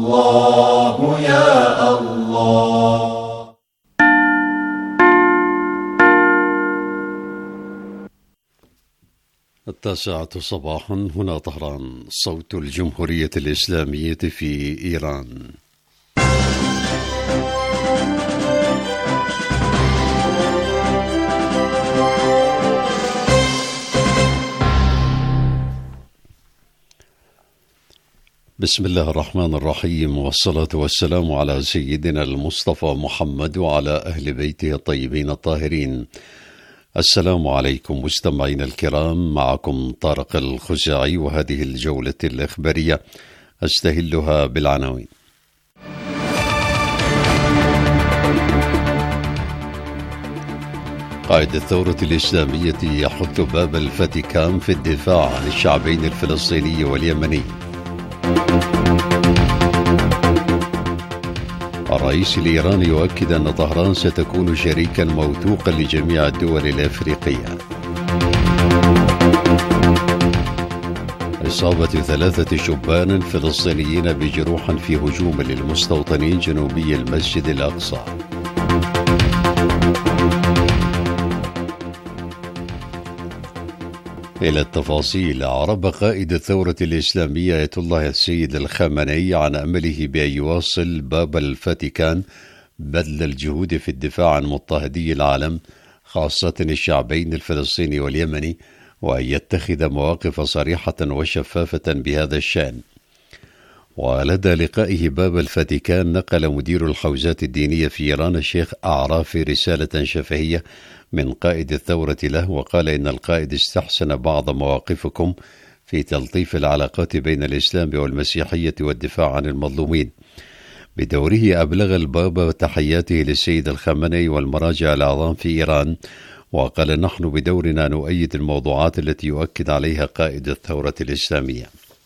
الله يا الله. التاسعة صباحا، هنا طهران، صوت الجمهورية الإسلامية في إيران. بسم الله الرحمن الرحيم، والصلاة والسلام على سيدنا المصطفى محمد وعلى أهل بيته الطيبين الطاهرين. السلام عليكم مستمعين الكرام، معكم طارق الخزاعي، وهذه الجولة الإخبارية أستهلها بالعناوين. قائد الثورة الإسلامية يحث باب الفاتيكان في الدفاع عن الشعبين الفلسطيني واليمني. الرئيس الإيراني يؤكد أن طهران ستكون شريكا موثوقا لجميع الدول الأفريقية. إصابة 3 شبان فلسطينيين بجروح في هجوم للمستوطنين جنوبي المسجد الأقصى. إلى التفاصيل. أعرب قائد الثورة الإسلامية آية الله السيد الخامنئي عن أمله بأن يواصل باب الفاتيكان بذل الجهود في الدفاع عن مضطهدي العالم، خاصة الشعبين الفلسطيني واليمني، وأن يتخذ مواقف صريحة وشفافة بهذا الشأن. ولدى لقائه باب الفاتيكان نقل مدير الحوزات الدينية في إيران الشيخ أعرافي رسالة شفهية من قائد الثورة له، وقال إن القائد استحسن بعض مواقفكم في تلطيف العلاقات بين الإسلام والمسيحية والدفاع عن المظلومين. بدوره أبلغ البابا تحياته للسيد الخامنئي والمراجع الأعظم في إيران، وقال نحن بدورنا نؤيد الموضوعات التي يؤكد عليها قائد الثورة الإسلامية.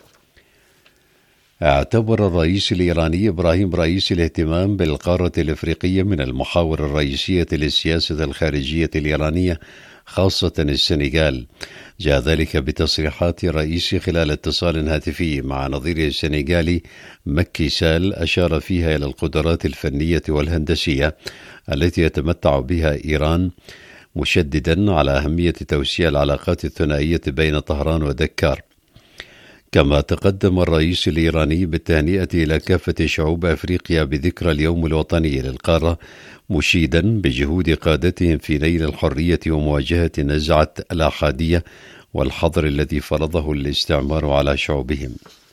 اعتبر الرئيس الإيراني إبراهيم رئيسي الاهتمام بالقارة الإفريقية من المحاور الرئيسية للسياسة الخارجية الإيرانية، خاصة السنغال. جاء ذلك بتصريحات الرئيس خلال اتصال هاتفي مع نظيره السنغالي مكي سال، أشار فيها إلى القدرات الفنية والهندسية التي يتمتع بها إيران، مشددا على أهمية توسيع العلاقات الثنائية بين طهران ودكار. كما تقدم الرئيس الإيراني بالتهنئة إلى كافة شعوب أفريقيا بذكرى اليوم الوطني للقارة، مشيدا بجهود قادتهم في نيل الحرية ومواجهة نزعة الأحادية والحظر الذي فرضه الاستعمار على شعوبهم.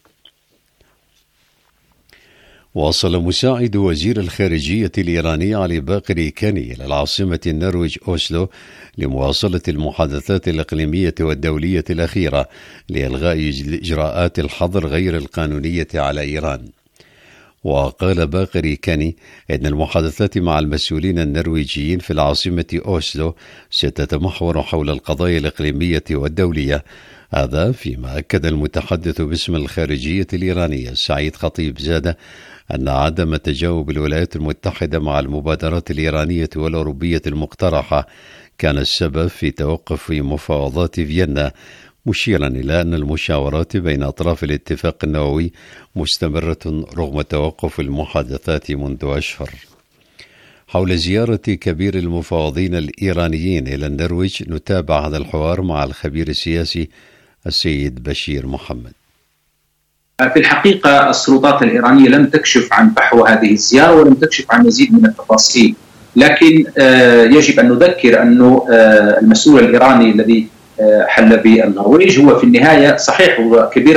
واصل مساعد وزير الخارجية الإيراني علي باقري كاني إلى العاصمة النرويج أوسلو لمواصلة المحادثات الإقليمية والدولية الأخيرة لإلغاء إجراءات الحظر غير القانونية على إيران. وقال باقري كاني إن المحادثات مع المسؤولين النرويجيين في العاصمة أوسلو ستتمحور حول القضايا الإقليمية والدولية. هذا فيما أكد المتحدث باسم الخارجية الإيرانية سعيد خطيب زادة أن عدم تجاوب الولايات المتحدة مع المبادرات الإيرانية والأوروبية المقترحة كان السبب في توقف مفاوضات فيينا، مشيرا إلى أن المشاورات بين أطراف الاتفاق النووي مستمرة رغم توقف المحادثات منذ أشهر. حول زيارة كبير المفاوضين الإيرانيين إلى النرويج، نتابع هذا الحوار مع الخبير السياسي السيد بشير محمد. في الحقيقة السلطات الإيرانية لم تكشف عن فحوى هذه الزيارة ولم تكشف عن مزيد من التفاصيل، لكن يجب أن نذكر أنه المسؤول الإيراني الذي حل بالنرويج هو في النهاية صحيح هو كبير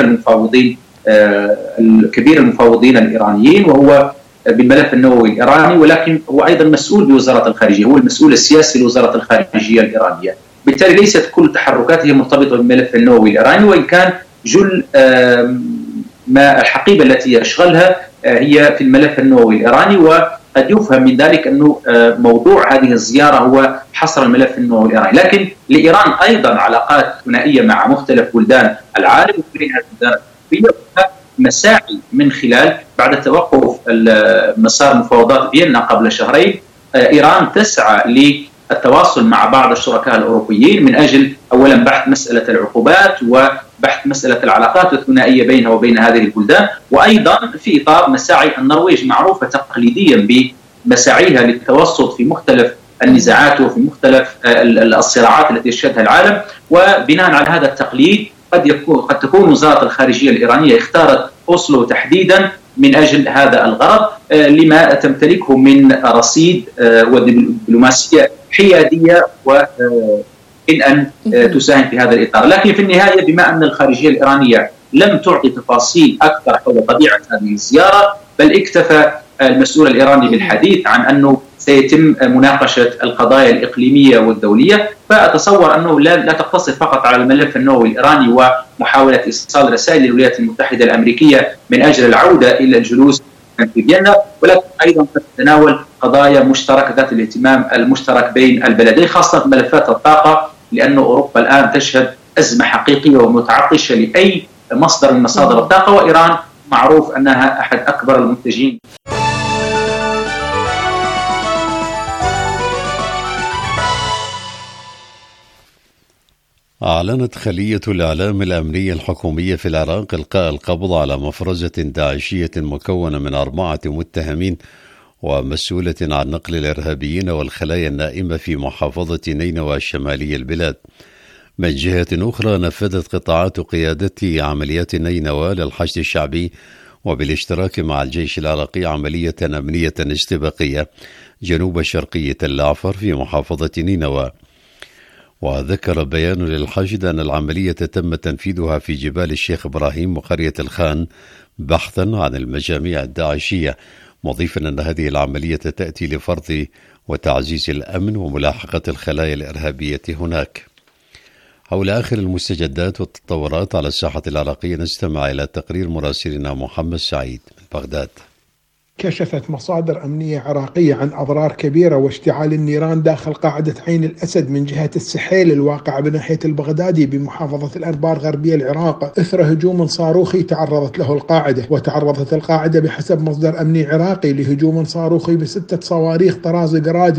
المفاوضين الإيرانيين، وهو بالملف النووي الإيراني، ولكن هو أيضا مسؤول بوزارة الخارجية، هو المسؤول السياسي لوزارة الخارجية الإيرانية. بالتالي ليست كل تحركاته مرتبطة بالملف النووي الإيراني، وإن كان جل ما الحقيبة التي يشغلها هي في الملف النووي الإيراني. وقد يفهم من ذلك أنه موضوع هذه الزيارة هو حصر الملف النووي الإيراني، لكن لإيران أيضا علاقات ثنائية مع مختلف بلدان العالم، وبينها البلدان الأوروبية، مساعي من خلال بعد توقف مسار مفاوضات فيينا قبل شهرين، إيران تسعى للتواصل مع بعض الشركاء الأوروبيين من أجل أولا بحث مسألة العقوبات، بحث مسألة العلاقات الثنائية بينها وبين هذه البلدان، وأيضا في إطار مساعي النرويج معروفة تقليديا بمساعيها للتوسط في مختلف النزاعات وفي مختلف الصراعات التي يشهدها العالم. وبناء على هذا التقليد قد تكون وزارة الخارجية الإيرانية اختارت أوسلو تحديدا من أجل هذا الغرض، لما تمتلكه من رصيد ودبلوماسية حيادية وإن أن تساهم في هذا الإطار. لكن في النهاية بما أن الخارجية الإيرانية لم تعطي تفاصيل أكثر حول طبيعة هذه الزيارة، بل اكتفى المسؤول الإيراني بالحديث عن أنه سيتم مناقشة القضايا الإقليمية والدولية، فأتصور أنه لا تقتصر فقط على الملف النووي الإيراني ومحاولة إيصال رسائل للولايات المتحدة الأمريكية من أجل العودة إلى الجلوس في فيينا، ولكن أيضا تتناول قضايا مشتركة ذات الاهتمام المشترك بين البلدين، خاصة في ملفات الطاقة، لأن أوروبا الآن تشهد أزمة حقيقية ومتعطشة لأي مصدر من مصادر الطاقة، وإيران معروف أنها أحد أكبر المنتجين. أعلنت خلية الإعلام الأمنية الحكومية في العراق إلقاء القبض على مفرزة داعشية مكونة من 4 متهمين ومسؤولة عن نقل الإرهابيين والخلايا النائمة في محافظة نينوى شمالي البلاد. من جهة أخرى، نفذت قطاعات قيادة عمليات نينوى للحشد الشعبي وبالاشتراك مع الجيش العراقي عملية أمنية استباقية جنوب شرقي تل عفر في محافظة نينوى. وذكر بيان للحشد أن العملية تم تنفيذها في جبال الشيخ إبراهيم وقرية الخان بحثا عن المجاميع الداعشية، مضيفا أن هذه العملية تأتي لفرض وتعزيز الأمن وملاحقة الخلايا الإرهابية هناك. حول آخر المستجدات والتطورات على الساحة العراقية نستمع إلى تقرير مراسلنا محمد سعيد من بغداد. كشفت مصادر أمنية عراقية عن أضرار كبيرة واشتعال النيران داخل قاعدة عين الأسد من جهة السحيل الواقعة بناحية البغدادي بمحافظة الأنبار غربية العراق إثر هجوم صاروخي تعرضت له القاعدة. وتعرضت القاعدة بحسب مصدر أمني عراقي لهجوم صاروخي ب6 صواريخ طراز جراد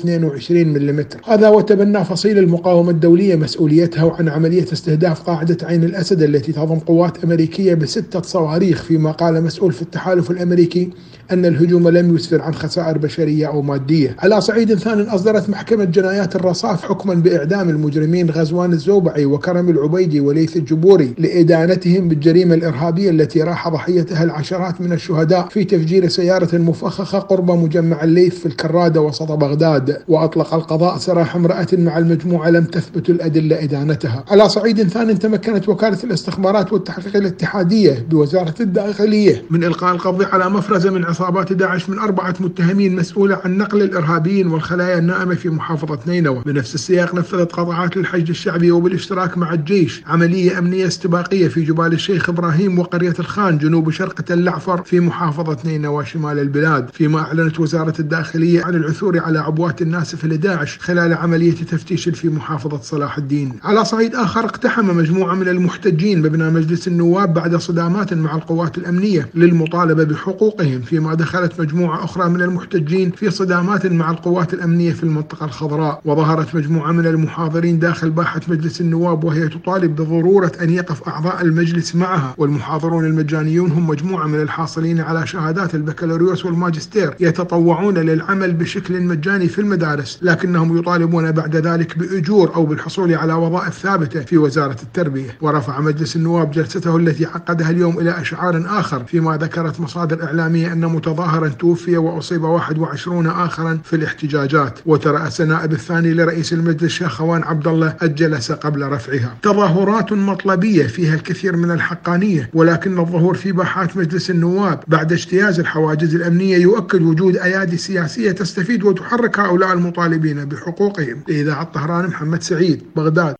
122 ملم. هذا وتبنى فصيل المقاومة الدولية مسؤوليتها وعن عملية استهداف قاعدة عين الأسد التي تضم قوات أمريكية ب6 صواريخ، فيما قال مسؤول في التحالف الأمريكي أن الهجوم لم يسفر عن خسائر بشرية أو مادية. على صعيد ثاني، أصدرت محكمة جنايات الرصاف حكما بإعدام المجرمين غزوان الزوبعي وكرم العبيدي وليث الجبوري لإدانتهم بالجريمة الإرهابية التي راح ضحيتها العشرات من الشهداء في تفجير سيارة مفخخة قرب مجمع الليث في الكرادة وسط بغداد. وأطلق القضاء سراح امرأة مع المجموعة لم تثبت الأدلة إدانتها. على صعيد ثاني، تمكنت وكالة الاستخبارات والتحقيق الاتحادية بوزارة الداخلية من إلقاء القبض على مفرزة من عصابات داعش من 4 متهمين مسؤولة عن نقل الإرهابيين والخلايا النائمة في محافظة نينوى. بنفس السياق، نفذت قطاعات للحشد الشعبي وبالاشتراك مع الجيش عملية أمنية استباقية في جبال الشيخ إبراهيم وقرية الخان جنوب شرق تل عفر في محافظة نينوى شمال البلاد. فيما أعلنت وزارة الداخلية عن العثور على عبوات الناسفة لداعش خلال عملية تفتيش في محافظة صلاح الدين. على صعيد آخر، اقتحم مجموعة من المحتجين مبنى مجلس النواب بعد صدامات مع القوات الأمنية للمطالبة بحقوقهم، فيما دخلت مجموعة أخرى من المحتجين في صدامات مع القوات الأمنية في المنطقة الخضراء. وظهرت مجموعة من المحاضرين داخل باحة مجلس النواب وهي تطالب بضرورة أن يقف أعضاء المجلس معها. والمحاضرون المجانيون هم مجموعة من الحاصلين على شهادات البكالوريوس والماجستير يتطوعون للعمل بشكل مجاني في المدارس، لكنهم يطالبون بعد ذلك بأجور أو بالحصول على وظائف ثابتة في وزارة التربية. ورفع مجلس النواب جلسته التي عقدها اليوم إلى أشعار آخر، فيما ذكرت مصادر إعلامية أن متظاهرا توفي وأصيب 21 آخرا في الاحتجاجات. وترأس النائب الثاني لرئيس المجلس شاخوان عبد الله الجلسة قبل رفعها. تظاهرات مطلبية فيها الكثير من الحقانية، ولكن الظهور في باحات مجلس النواب بعد اجتياز الحواجز الأمنية يؤكد وجود أيادي سياسية تستفيد وتحرك هؤلاء المطالبين بحقوقهم. لإذاعة طهران، محمد سعيد، بغداد.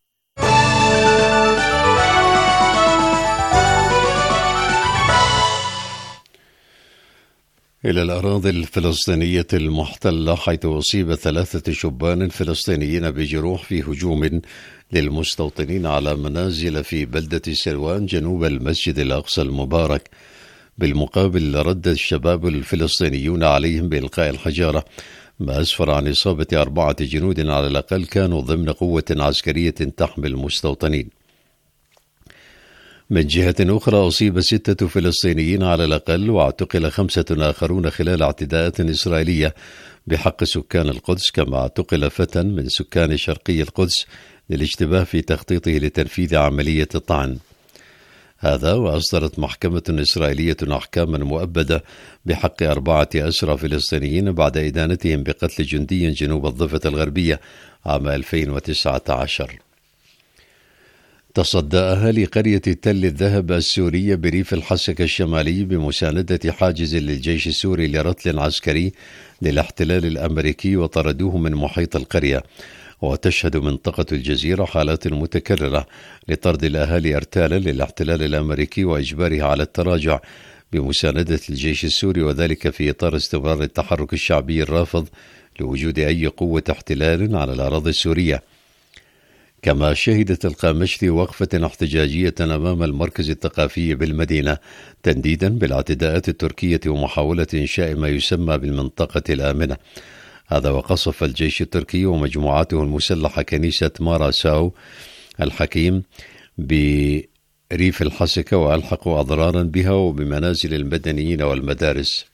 إلى الأراضي الفلسطينية المحتلة، حيث أصيب 3 شبان فلسطينيين بجروح في هجوم للمستوطنين على منازل في بلدة سلوان جنوب المسجد الأقصى المبارك. بالمقابل، رد الشباب الفلسطينيون عليهم بإلقاء الحجارة، ما أسفر عن إصابة 4 جنود على الأقل كانوا ضمن قوة عسكرية تحمي المستوطنين. من جهة أخرى أصيب 6 فلسطينيين على الأقل واعتقل 5 آخرون خلال اعتداءات إسرائيلية بحق سكان القدس، كما اعتقل فتى من سكان شرقي القدس للاشتباه في تخطيطه لتنفيذ عملية الطعن. هذا وأصدرت محكمة إسرائيلية أحكاما مؤبدة بحق 4 أسرى فلسطينيين بعد إدانتهم بقتل جندي جنوب الضفة الغربية عام 2019. تصدى أهالي قرية تل الذهب السورية بريف الحسكة الشمالي بمساندة حاجز للجيش السوري لرتل عسكري للاحتلال الأمريكي وطردوه من محيط القرية. وتشهد منطقة الجزيرة حالات متكررة لطرد الأهالي ارتالا للاحتلال الأمريكي وإجبارها على التراجع بمساندة الجيش السوري، وذلك في إطار استمرار التحرك الشعبي الرافض لوجود أي قوة احتلال على الأراضي السورية. كما شهدت القامشلي وقفة احتجاجية أمام المركز الثقافي بالمدينة تنديدا بالاعتداءات التركية ومحاولة إنشاء ما يسمى بالمنطقة الآمنة. هذا وقصف الجيش التركي ومجموعاته المسلحة كنيسة مارا ساو الحكيم بريف الحسكة وألحقوا أضرارا بها وبمنازل المدنيين والمدارس.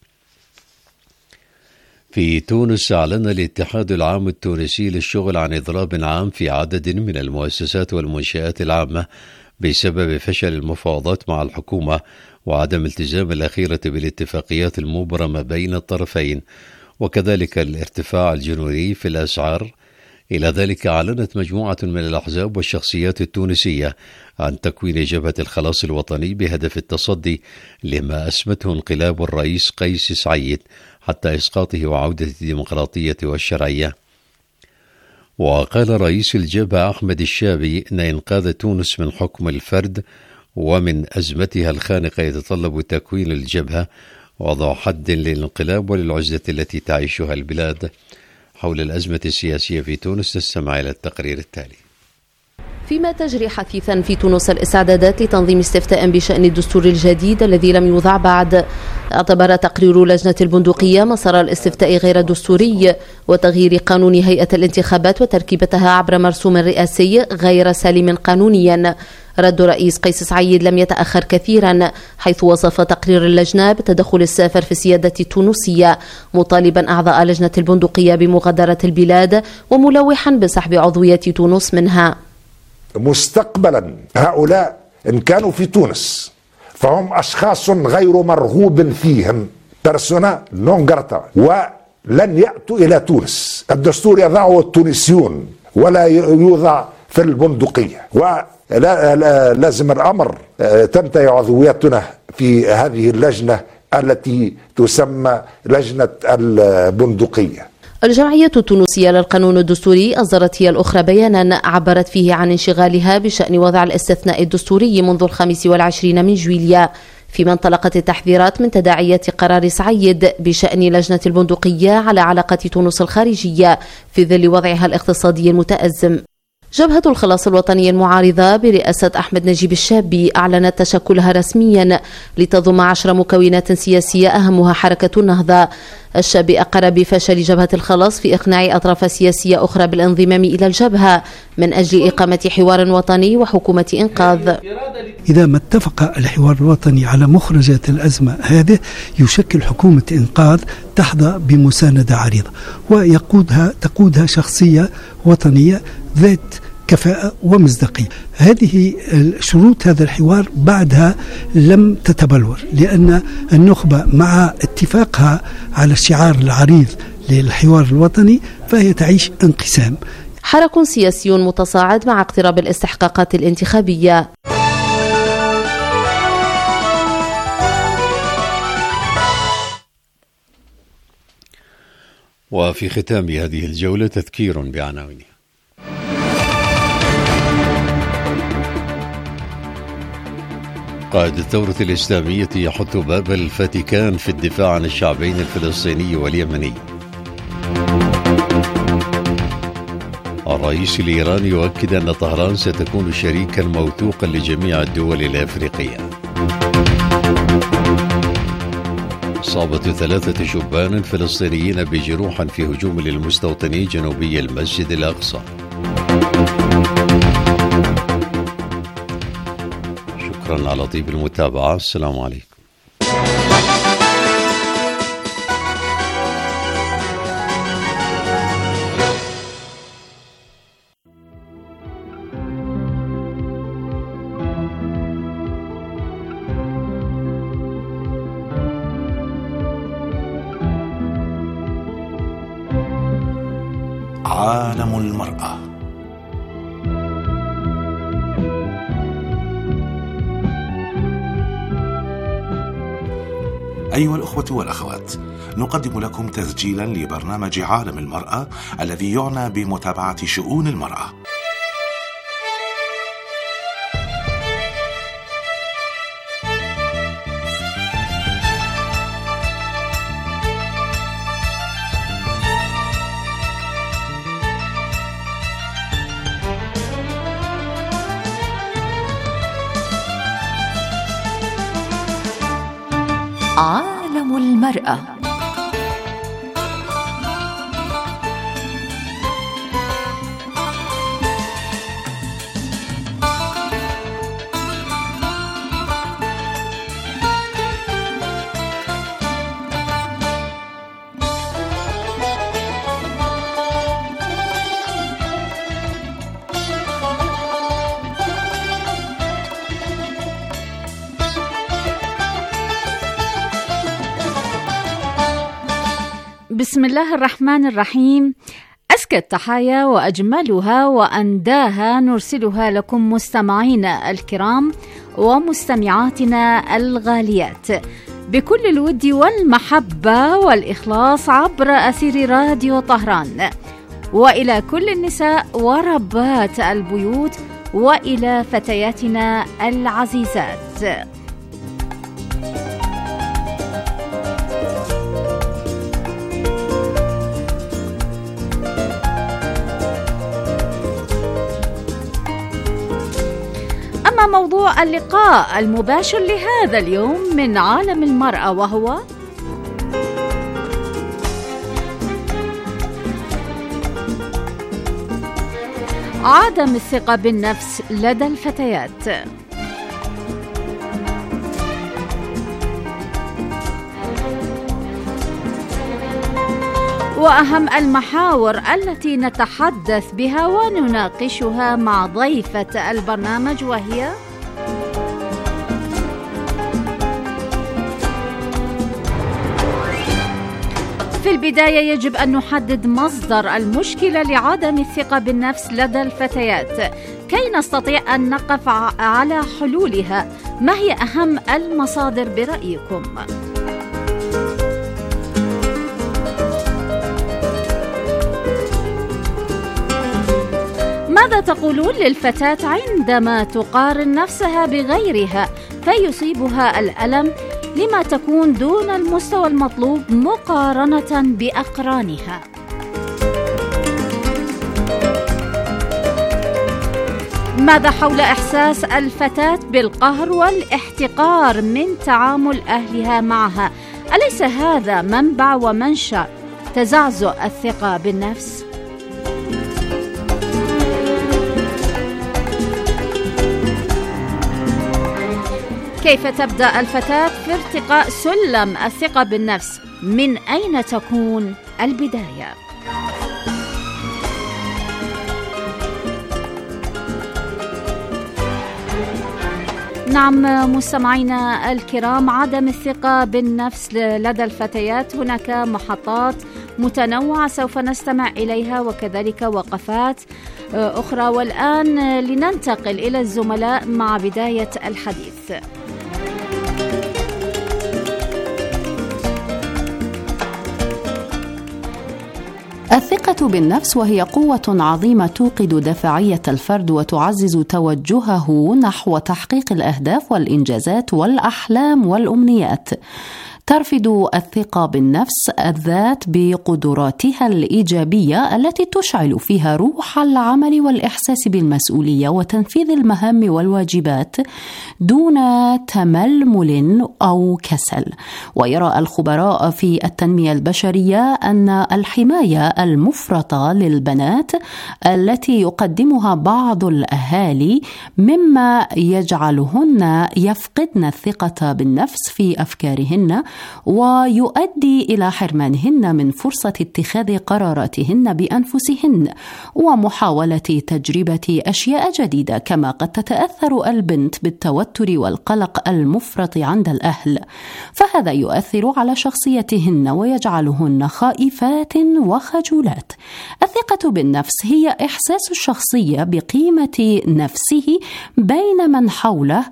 في تونس أعلن الاتحاد العام التونسي للشغل عن إضراب عام في عدد من المؤسسات والمنشآت العامة بسبب فشل المفاوضات مع الحكومة وعدم التزام الأخيرة بالاتفاقيات المبرمة بين الطرفين، وكذلك الارتفاع الجنوني في الأسعار. إلى ذلك أعلنت مجموعة من الأحزاب والشخصيات التونسية عن تكوين جبهة الخلاص الوطني بهدف التصدي لما أسمته انقلاب الرئيس قيس سعيد حتى إسقاطه وعودة الديمقراطية والشرعية. وقال رئيس الجبهة أحمد الشابي إن إنقاذ تونس من حكم الفرد ومن أزمتها الخانقة يتطلب تكوين الجبهة ووضع حد للانقلاب وللعزلة التي تعيشها البلاد. حول الأزمة السياسية في تونس نستمع إلى التقرير التالي. فيما تجري حثيثا في تونس الاستعدادات لتنظيم استفتاء بشأن الدستور الجديد الذي لم يوضع بعد، اعتبر تقرير لجنة البندقية مسار الاستفتاء غير دستوري وتغيير قانون هيئة الانتخابات وتركيبتها عبر مرسوم رئاسي غير سالم قانونيا. رد رئيس قيس سعيد لم يتأخر كثيرا، حيث وصف تقرير اللجنة بتدخل السافر في السيادة التونسية، مطالبا أعضاء لجنة البندقية بمغادرة البلاد وملوحا بسحب عضوية تونس منها. مستقبلا هؤلاء إن كانوا في تونس فهم أشخاص غير مرغوب فيهم، بيرسونا نون جراتا، ولن يأتوا إلى تونس. الدستور يضعه التونسيون ولا يوضع في البندقية، ولازم الأمر تنتهي عضويتنا في هذه اللجنة التي تسمى لجنة البندقية. الجمعية التونسية للقانون الدستوري أصدرت هي الأخرى بيانا عبرت فيه عن انشغالها بشأن وضع الاستثناء الدستوري منذ 25 من جويليا، فيما انطلقت التحذيرات من تداعيات قرار سعيد بشأن لجنة البندقية على علاقة تونس الخارجية في ظل وضعها الاقتصادي المتأزم. جبهة الخلاص الوطني المعارضة برئاسة أحمد نجيب الشابي أعلنت تشكلها رسميا لتضم 10 مكونات سياسية أهمها حركة النهضة. الشابي أقر بفشل جبهة الخلاص في إقناع أطراف سياسية أخرى بالانضمام إلى الجبهة من أجل إقامة حوار وطني وحكومة إنقاذ. إذا ما اتفق الحوار الوطني على مخرجات الأزمة هذه يشكل حكومة إنقاذ تحظى بمساندة عريضة تقودها شخصية وطنية ذات كفاءة ومصداقية. هذه شروط هذا الحوار بعدها لم تتبلور، لأن النخبة مع اتفاقها على الشعار العريض للحوار الوطني فهي تعيش انقسام. حرك سياسي متصاعد مع اقتراب الاستحقاقات الانتخابية. وفي ختام هذه الجولة تذكير بعناوينها. قائد الثورة الإسلامية يحث باب الفاتيكان في الدفاع عن الشعبين الفلسطيني واليمني. الرئيس الإيراني يؤكد أن طهران ستكون شريكا موثوقا لجميع الدول الأفريقية. إصابة 3 شبان فلسطينيين بجروح في هجوم للمستوطنين جنوبي المسجد الأقصى. شكرا شكرا على طيب المتابعة. السلام عليكم. عالم المرأة. أيها الأخوة والأخوات، نقدم لكم تسجيلا لبرنامج عالم المرأة الذي يعنى بمتابعة شؤون المرأة. عالم المرأة. بسم الله الرحمن الرحيم. أزكى التحايا وأجملها وأنداها نرسلها لكم مستمعينا الكرام ومستمعاتنا الغاليات بكل الود والمحبة والإخلاص عبر أثير راديو طهران، وإلى كل النساء وربات البيوت، وإلى فتياتنا العزيزات. موضوع اللقاء المباشر لهذا اليوم من عالم المرأة وهو عدم الثقة بالنفس لدى الفتيات. وأهم المحاور التي نتحدث بها ونناقشها مع ضيفة البرنامج وهي في البداية يجب أن نحدد مصدر المشكلة لعدم الثقة بالنفس لدى الفتيات كي نستطيع أن نقف على حلولها. ما هي أهم المصادر برأيكم؟ ماذا تقولون للفتاة عندما تقارن نفسها بغيرها فيصيبها الألم لما تكون دون المستوى المطلوب مقارنة بأقرانها؟ ماذا حول إحساس الفتاة بالقهر والاحتقار من تعامل أهلها معها؟ أليس هذا منبع ومنشأ تزعزع الثقة بالنفس؟ كيف تبدأ الفتاة في ارتقاء سلم الثقة بالنفس؟ من أين تكون البداية؟ نعم مستمعينا الكرام، عدم الثقة بالنفس لدى الفتيات هناك محطات متنوعة سوف نستمع إليها وكذلك وقفات أخرى، والآن لننتقل إلى الزملاء مع بداية الحديث. الثقة بالنفس وهي قوة عظيمة توقد دافعية الفرد وتعزز توجهه نحو تحقيق الأهداف والإنجازات والأحلام والأمنيات. ترفض الثقة بالنفس الذات بقدراتها الإيجابية التي تشعل فيها روح العمل والإحساس بالمسؤولية وتنفيذ المهام والواجبات دون تململ أو كسل. ويرى الخبراء في التنمية البشرية أن الحماية المفرطة للبنات التي يقدمها بعض الأهالي مما يجعلهن يفقدن الثقة بالنفس في أفكارهن ويؤدي إلى حرمانهن من فرصة اتخاذ قراراتهن بأنفسهن ومحاولة تجربة أشياء جديدة. كما قد تتأثر البنت بالتوتر والقلق المفرط عند الأهل، فهذا يؤثر على شخصيتهن ويجعلهن خائفات وخجولات. الثقة بالنفس هي إحساس الشخصية بقيمة نفسه بين من حوله،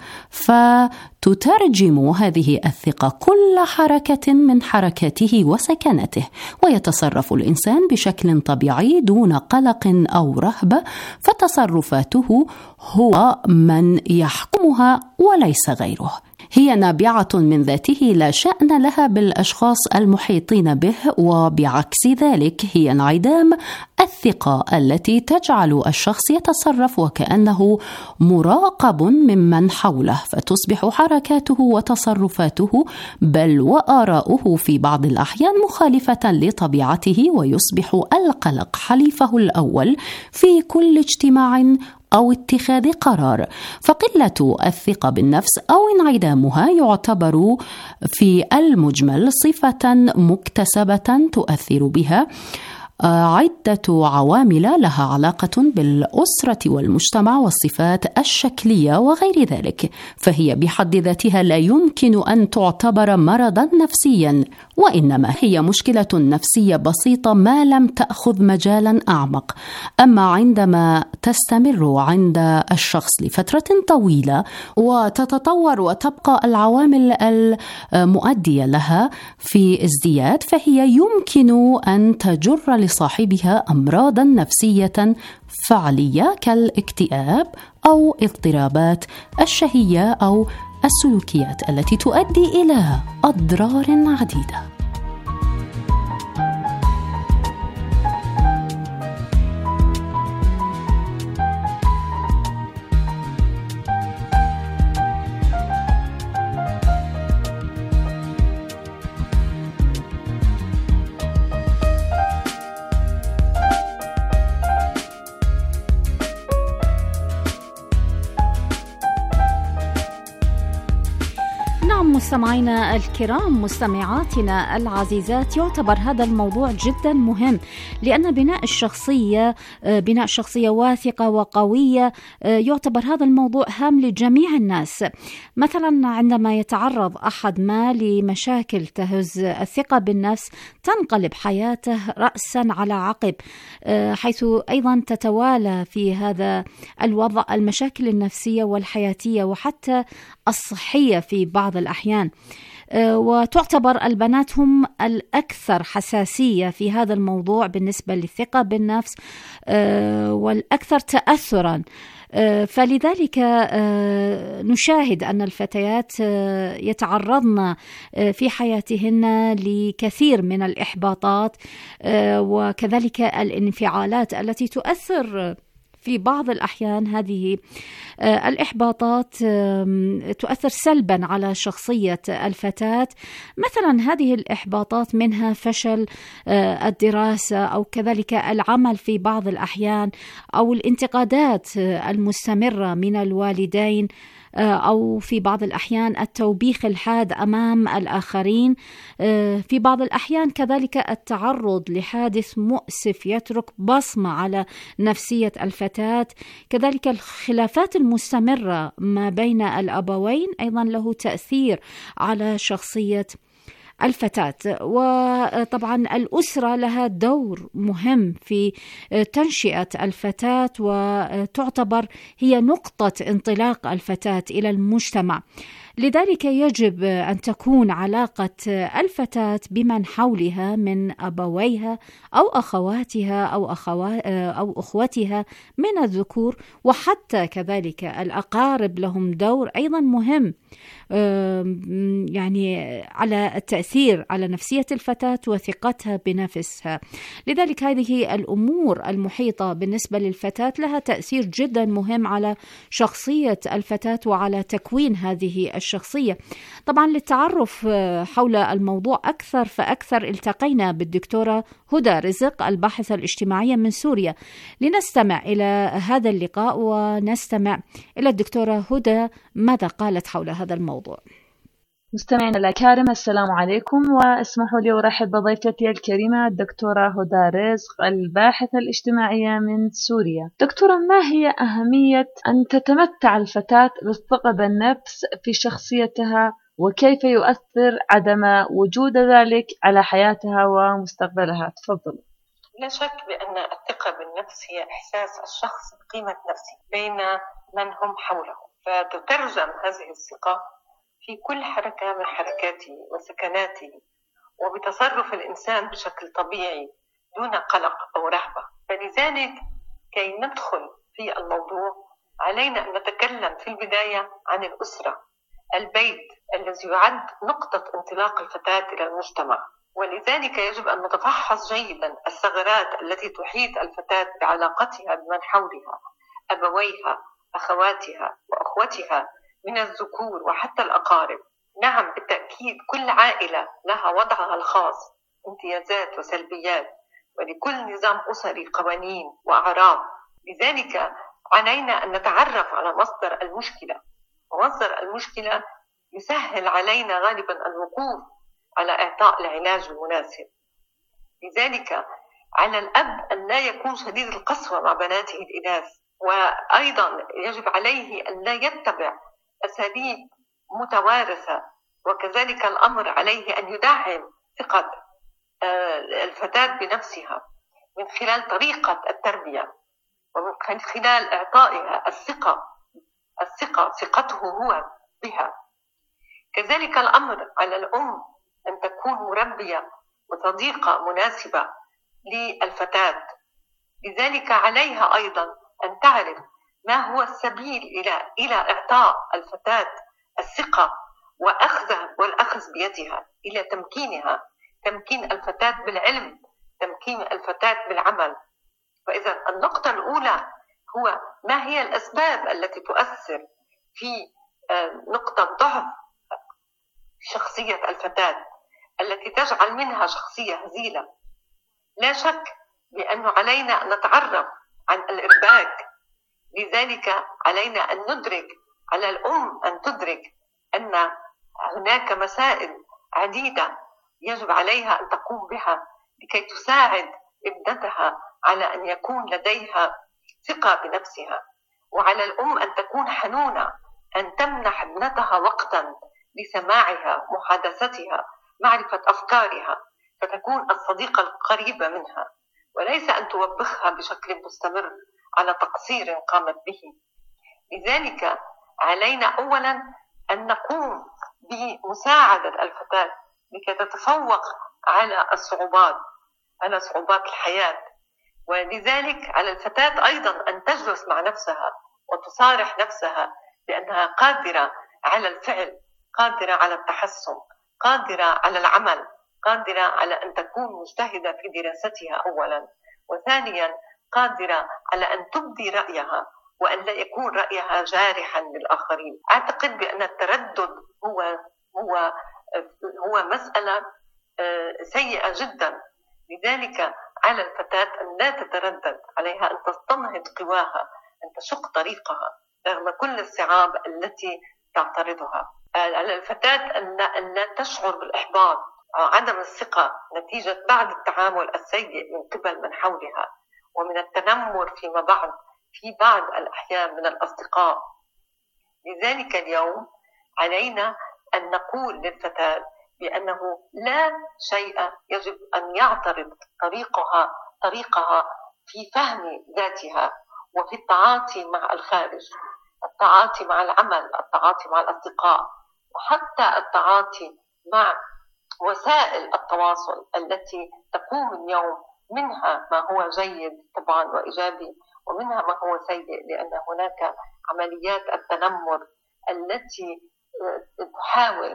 فتترجم هذه الثقة كل حركة من حركاته وسكنته، ويتصرف الإنسان بشكل طبيعي دون قلق أو رهبة، فتصرفاته هو من يحكمها وليس غيره. هي نابعة من ذاته لا شأن لها بالأشخاص المحيطين به، وبعكس ذلك هي انعدام الثقة التي تجعل الشخص يتصرف وكأنه مراقب ممن حوله، فتصبح حركاته وتصرفاته بل وآراؤه في بعض الأحيان مخالفة لطبيعته، ويصبح القلق حليفه الأول في كل اجتماع أو اتخاذ قرار. فقلة الثقة بالنفس أو انعدامها يعتبر في المجمل صفة مكتسبة تؤثر بها عدة عوامل لها علاقة بالأسرة والمجتمع والصفات الشكلية وغير ذلك، فهي بحد ذاتها لا يمكن أن تعتبر مرضا نفسيا، وإنما هي مشكلة نفسية بسيطة ما لم تأخذ مجالا أعمق. أما عندما تستمر عند الشخص لفترة طويلة وتتطور وتبقى العوامل المؤدية لها في ازدياد، فهي يمكن أن تجر لصاحبها أمراضا نفسية فعلية كالاكتئاب أو اضطرابات الشهية أو السلوكيات التي تؤدي إلى أضرار عديدة. مستمعينا الكرام، مستمعاتنا العزيزات، يعتبر هذا الموضوع جدا مهم، لأن بناء شخصية واثقة وقوية يعتبر هذا الموضوع هام لجميع الناس. مثلا عندما يتعرض أحد ما لمشاكل تهز الثقة بالنفس تنقلب حياته رأسا على عقب، حيث أيضا تتوالى في هذا الوضع المشاكل النفسية والحياتية وحتى الصحية في بعض الأحيان. وتعتبر البنات هم الأكثر حساسية في هذا الموضوع بالنسبة للثقة بالنفس والأكثر تأثرا. فلذلك نشاهد أن الفتيات يتعرضن في حياتهن لكثير من الإحباطات وكذلك الانفعالات التي تؤثر في بعض الأحيان. هذه الإحباطات تؤثر سلبا على شخصية الفتاة. مثلا هذه الإحباطات منها فشل الدراسة أو كذلك العمل في بعض الأحيان، أو الانتقادات المستمرة من الوالدين، أو في بعض الأحيان التوبيخ الحاد أمام الآخرين. في بعض الأحيان كذلك التعرض لحادث مؤسف يترك بصمة على نفسية الفتاة. كذلك الخلافات المستمرة ما بين الأبوين أيضا له تأثير على شخصية الفتاة. وطبعا الأسرة لها دور مهم في تنشئة الفتاة، وتعتبر هي نقطة انطلاق الفتاة إلى المجتمع. لذلك يجب أن تكون علاقة الفتاة بمن حولها من أبويها أو أخواتها أو أخوتها من الذكور، وحتى كذلك الأقارب لهم دور أيضا مهم يعني على التأثير على نفسية الفتاة وثقتها بنفسها. لذلك هذه الأمور المحيطة بالنسبة للفتاة لها تأثير جدا مهم على شخصية الفتاة وعلى تكوين هذه الشخصية. طبعا للتعرف حول الموضوع أكثر فأكثر التقينا بالدكتورة هدى رزق الباحثة الاجتماعية من سوريا لنستمع إلى هذا اللقاء ونستمع إلى الدكتورة هدى ماذا قالت حول هذا الموضوع. مستمعينا الأكارم، السلام عليكم، واسمحوا لي أرحب بضيفتي الكريمة الدكتورة هدى رزق الباحثة الاجتماعية من سوريا. دكتورة، ما هي أهمية أن تتمتع الفتاة بالثقة بالنفس في شخصيتها، وكيف يؤثر عدم وجود ذلك على حياتها ومستقبلها؟ تفضل. لا شك بأن الثقة بالنفس هي إحساس الشخص بقيمة نفسه بين من هم حوله، فتترجم هذه الثقة في كل حركة من حركاته وسكناته وبتصرف الإنسان بشكل طبيعي دون قلق أو رهبة. فلذلك كي ندخل في الموضوع علينا أن نتكلم في البداية عن الأسرة، البيت الذي يعد نقطة انطلاق الفتاة إلى المجتمع. ولذلك يجب أن نتفحص جيدا الثغرات التي تحيط الفتاة بعلاقتها بمن حولها، أبويها، أخواتها وأخوتها من الذكور وحتى الأقارب. نعم بالتأكيد كل عائلة لها وضعها الخاص، امتيازات وسلبيات، ولكل نظام أسري قوانين وأعراف. لذلك علينا أن نتعرف على مصدر المشكلة، ومصدر المشكلة يسهل علينا غالبا الوقوف على إعطاء العلاج المناسب. لذلك على الأب أن لا يكون شديد القسوة مع بناته الإناث، وأيضا يجب عليه أن لا يتبع أساليب متوارثة، وكذلك الأمر عليه أن يدعم ثقة الفتاة بنفسها من خلال طريقة التربية ومن خلال إعطائها ثقته هو بها. كذلك الأمر على الأم أن تكون مربية وصديقة مناسبة للفتاة. لذلك عليها أيضا أن تعرف ما هو السبيل إلى إعطاء الفتاة الثقة والأخذ بيدها إلى تمكينها، تمكين الفتاة بالعلم، تمكين الفتاة بالعمل. فإذا النقطة الأولى هو ما هي الأسباب التي تؤثر في نقطة ضعف شخصية الفتاة التي تجعل منها شخصية هزيلة. لا شك بأنه علينا أن نتعرف عن الإرباك. لذلك علينا أن ندرك، على الأم أن تدرك أن هناك مسائل عديدة يجب عليها أن تقوم بها لكي تساعد ابنتها على أن يكون لديها ثقة بنفسها. وعلى الأم أن تكون حنونة، أن تمنح ابنتها وقتا لسماعها، محادثتها، معرفة أفكارها، فتكون الصديقة القريبة منها، وليس أن توبخها بشكل مستمر على تقصير قامت به. لذلك علينا أولا أن نقوم بمساعدة الفتاة لكي تتفوق على صعوبات الحياة. ولذلك على الفتاة أيضا أن تجلس مع نفسها وتصارح نفسها بأنها قادرة على الفعل، قادرة على التحسن، قادرة على العمل، قادرة على أن تكون مجتهدة في دراستها أولا، وثانيا قادرة على أن تبدي رأيها وأن لا يكون رأيها جارحا للآخرين. أعتقد بأن التردد هو مسألة سيئة جدا. لذلك على الفتاة أن لا تتردد، عليها أن تستنهض قواها، أن تشق طريقها رغم كل الصعاب التي تعترضها. على الفتاة أن لا تشعر بالإحباط أو عدم الثقة نتيجة بعض التعامل السيء من قبل من حولها ومن التنمر فيما بعد في بعض الأحيان من الأصدقاء. لذلك اليوم علينا أن نقول للفتاة بأنه لا شيء يجب أن يعترض طريقها في فهم ذاتها وفي التعاطي مع الخارج، التعاطي مع العمل، التعاطي مع الأصدقاء، وحتى التعاطي مع وسائل التواصل التي تقوم اليوم، منها ما هو جيد طبعا وإيجابي ومنها ما هو سيء، لأن هناك عمليات التنمر التي تحاول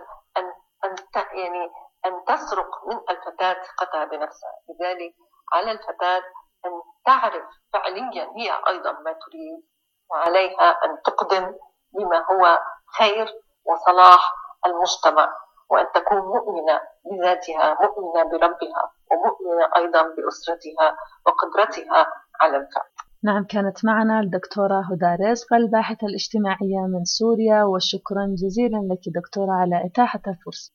أن تسرق من الفتاة ثقتها بنفسها. لذلك على الفتاة أن تعرف فعليا هي أيضا ما تريد، وعليها أن تقدم بما هو خير وصلاح المجتمع، وأن تكون مؤمنة بذاتها، مؤمنة بربها، ومؤمنة أيضا بأسرتها وقدرتها على الفعل. نعم، كانت معنا الدكتورة هدى رزق الباحثة الاجتماعية من سوريا، وشكرا جزيلا لك دكتورة على إتاحة الفرصة.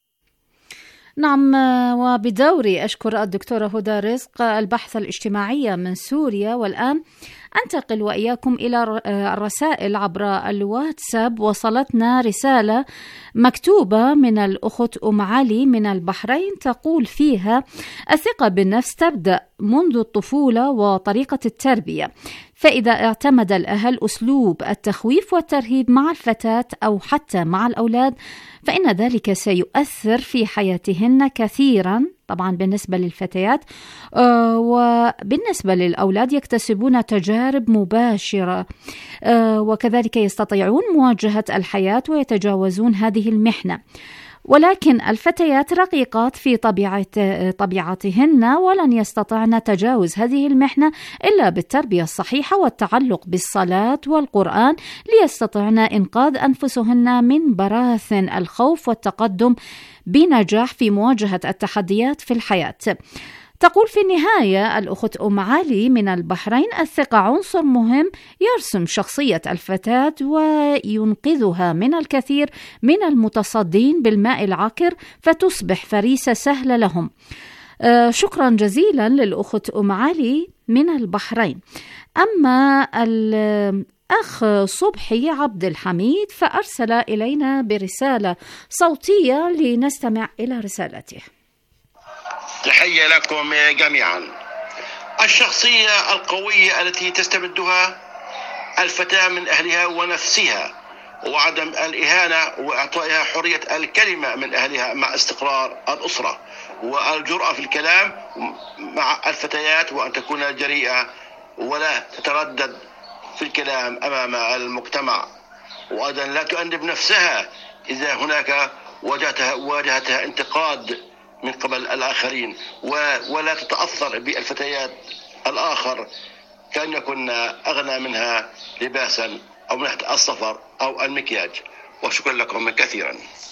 نعم، وبدوري أشكر الدكتورة هدى رزق الباحثة الاجتماعية من سوريا. والآن أنتقل وإياكم إلى الرسائل عبر الواتساب. وصلتنا رسالة مكتوبة من الأخت أم علي من البحرين، تقول فيها: الثقة بالنفس تبدأ منذ الطفولة وطريقة التربية، فإذا اعتمد الأهل أسلوب التخويف والترهيب مع الفتاة أو حتى مع الأولاد فإن ذلك سيؤثر في حياتهن كثيرا. طبعا بالنسبة للفتيات، وبالنسبة للأولاد يكتسبون تجارب مباشرة، وكذلك يستطيعون مواجهة الحياة ويتجاوزون هذه المحنة. ولكن الفتيات رقيقات في طبيعتهن، ولن يستطعن تجاوز هذه المحنة إلا بالتربية الصحيحة والتعلق بالصلاة والقرآن، ليستطعن إنقاذ أنفسهن من براثن الخوف والتقدم بنجاح في مواجهة التحديات في الحياة. تقول في النهاية الأخت أم علي من البحرين: الثقة عنصر مهم يرسم شخصية الفتاة وينقذها من الكثير من المتصدين بالماء العكر، فتصبح فريسة سهلة لهم. شكرا جزيلا للأخت أم علي من البحرين. أما الأخ صبحي عبد الحميد فأرسل إلينا برسالة صوتية، لنستمع إلى رسالته. تحية لكم جميعا. الشخصية القوية التي تستمدها الفتاة من أهلها ونفسها، وعدم الإهانة وإعطائها حرية الكلمة من أهلها مع استقرار الأسرة، والجرأة في الكلام مع الفتيات، وأن تكون جريئة ولا تتردد في الكلام أمام المجتمع، وأيضا لا تؤنب نفسها إذا هناك واجهتها انتقاد من قبل الآخرين، ولا تتأثر بالفتيات الآخر كأن يكون أغنى منها لباسا أو من السفر أو المكياج. وشكرا لكم كثيرا.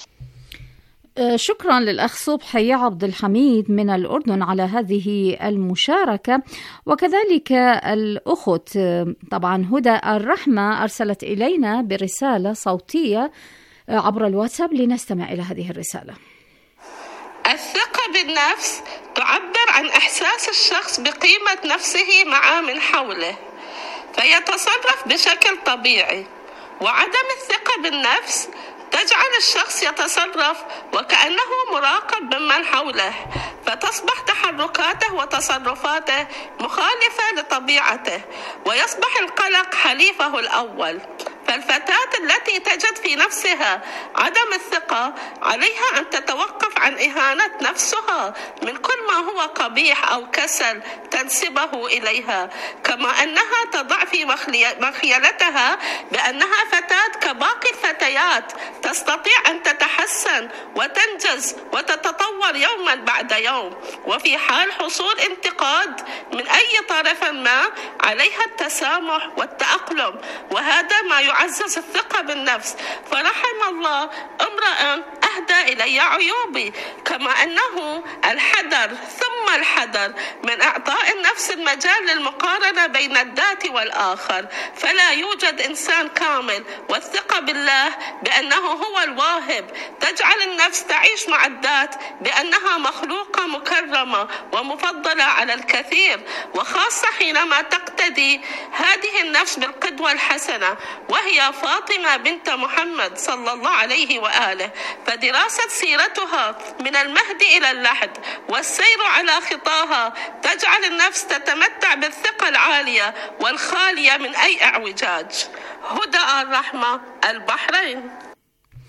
شكرا للأخ صبحي عبد الحميد من الأردن على هذه المشاركة. وكذلك الأخت طبعا هدى الرحمة أرسلت إلينا برسالة صوتية عبر الواتساب، لنستمع إلى هذه الرسالة. الثقة بالنفس تعبر عن إحساس الشخص بقيمة نفسه مع من حوله فيتصرف بشكل طبيعي، وعدم الثقة بالنفس تجعل الشخص يتصرف وكأنه مراقب ممن حوله، فتصبح تحركاته وتصرفاته مخالفة لطبيعته، ويصبح القلق حليفه الأول. فالفتاة التي تجد في نفسها عدم الثقة عليها أن تتوقف عن إهانة نفسها من كل ما هو قبيح أو كسل تنسبه إليها، كما أنها تضع في مخيلتها بأنها فتاة كباقي الفتيات تستطيع أن تتحسن وتنجز وتتطور يوما بعد يوم، وفي حال حصول انتقاد من أي طرف ما عليها التسامح والتأقلم، وهذا ما يعزز الثقة بالنفس. فرحم الله امرأ أهدى إلي عيوبي، كما أنه الحذر ثم الحذر من إعطاء النفس المجال للمقارنة بين الذات والآخر، فلا يوجد إنسان كامل، والثقة بالله بأنه هو الواهب تجعل النفس تعيش مع الذات بأنها مخلوقة مكرمة ومفضلة على الكثير، وخاصة حينما تقتدي هذه النفس بالقدوة الحسنة وهي فاطمة بنت محمد صلى الله عليه وآله. فدراسة سيرتها من المهد إلى اللحد والسير على خطاها تجعل النفس تتمتع بالثقة العالية والخالية من أي اعوجاج. هدى الرحمة، البحرين.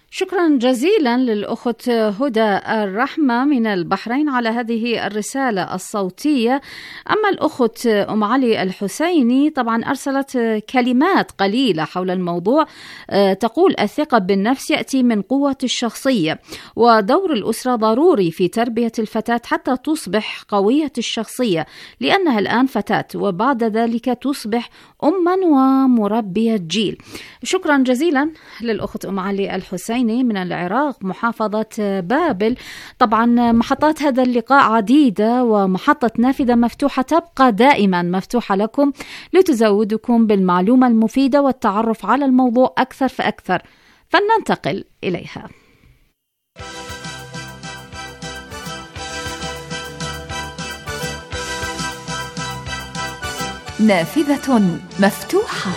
شكرا جزيلا للأخت هدى الرحمة من البحرين على هذه الرسالة الصوتية. أما الأخت أم علي الحسيني طبعا أرسلت كلمات قليلة حول الموضوع، تقول: الثقة بالنفس يأتي من قوة الشخصية، ودور الأسرة ضروري في تربية الفتاة حتى تصبح قوية الشخصية، لأنها الآن فتاة وبعد ذلك تصبح أما ومربية جيل. شكرا جزيلا للأخت أم علي الحسيني من العراق محافظة بابل. طبعا محطات هذا اللقاء عديدة، ومحطة نافذة مفتوحة تبقى دائما مفتوحة لكم لتزودكم بالمعلومة المفيدة والتعرف على الموضوع أكثر فأكثر، فلننتقل إليها. نافذة مفتوحة.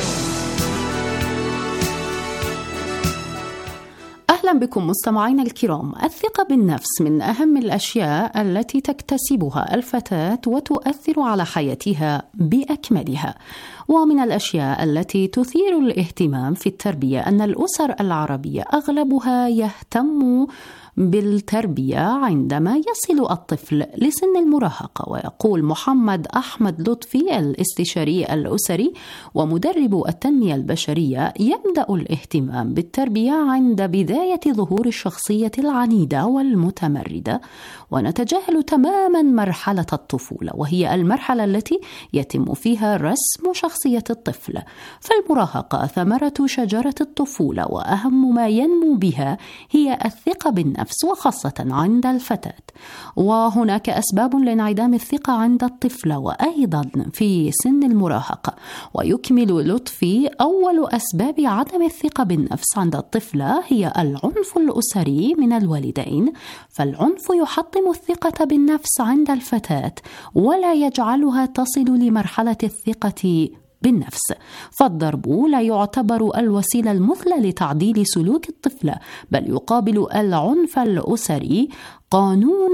أهلا بكم مستمعينا الكرام. الثقة بالنفس من أهم الأشياء التي تكتسبها الفتاة وتؤثر على حياتها بأكملها. ومن الأشياء التي تثير الاهتمام في التربية أن الأسر العربية أغلبها يهتم بالتربية عندما يصل الطفل لسن المراهقة. ويقول محمد أحمد لطفي الاستشاري الأسري ومدرب التنمية البشرية: يبدأ الاهتمام بالتربية عند بداية ظهور الشخصية العنيدة والمتمردة، ونتجاهل تماما مرحلة الطفولة، وهي المرحلة التي يتم فيها رسم شخصية الطفل. فالمراهقة ثمرة شجرة الطفولة، وأهم ما ينمو بها هي الثقة بالنفس، وخاصة عند الفتاة. وهناك أسباب لانعدام الثقة عند الطفل وأيضا في سن المراهقة. ويكمل لطفي: أول أسباب عدم الثقة بالنفس عند الطفلة هي العنف الأسري من الوالدين، فالعنف يحطم الثقة بالنفس عند الفتاة ولا يجعلها تصل لمرحلة الثقة بالنفس. فالضرب لا يعتبر الوسيلة المثلى لتعديل سلوك الطفل، بل يقابل العنف الأسري قانون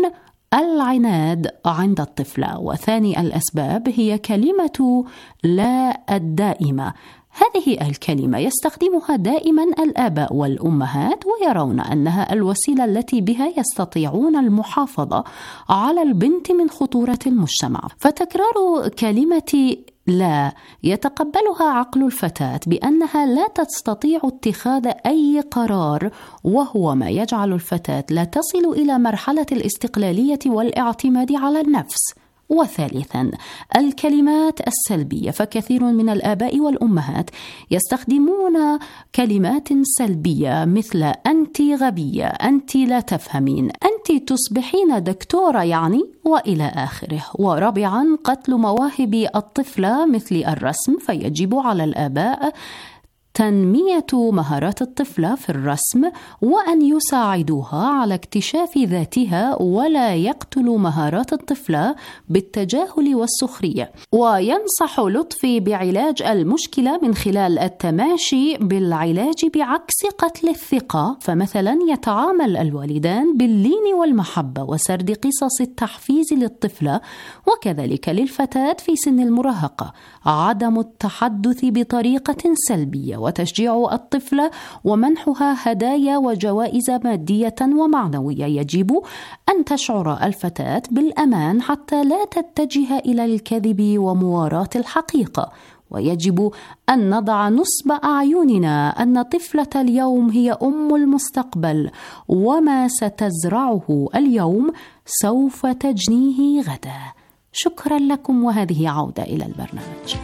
العناد عند الطفل. وثاني الأسباب هي كلمة لا الدائمة. هذه الكلمة يستخدمها دائما الآباء والأمهات، ويرون أنها الوسيلة التي بها يستطيعون المحافظة على البنت من خطورة المجتمع. فتكرار كلمة لا يتقبلها عقل الفتاة بأنها لا تستطيع اتخاذ أي قرار، وهو ما يجعل الفتاة لا تصل إلى مرحلة الاستقلالية والاعتماد على النفس. وثالثا الكلمات السلبية، فكثير من الآباء والأمهات يستخدمون كلمات سلبية مثل أنت غبية، أنت لا تفهمين، أنت تصبحين دكتورة يعني، وإلى آخره. ورابعا قتل مواهب الطفلة مثل الرسم، فيجب على الآباء تنمية مهارات الطفلة في الرسم وأن يساعدوها على اكتشاف ذاتها، ولا يقتلوا مهارات الطفلة بالتجاهل والسخرية. وينصح لطفي بعلاج المشكلة من خلال التماشي بالعلاج بعكس قتل الثقة. فمثلا يتعامل الوالدان باللين والمحبة وسرد قصص التحفيز للطفلة، وكذلك للفتاة في سن المراهقة عدم التحدث بطريقة سلبية، وتشجيع الطفلة ومنحها هدايا وجوائز مادية ومعنوية. يجب أن تشعر الفتاة بالأمان حتى لا تتجه إلى الكذب ومواراة الحقيقة. ويجب أن نضع نصب أعيننا أن طفلة اليوم هي أم المستقبل، وما ستزرعه اليوم سوف تجنيه غدا. شكرا لكم، وهذه عودة إلى البرنامج.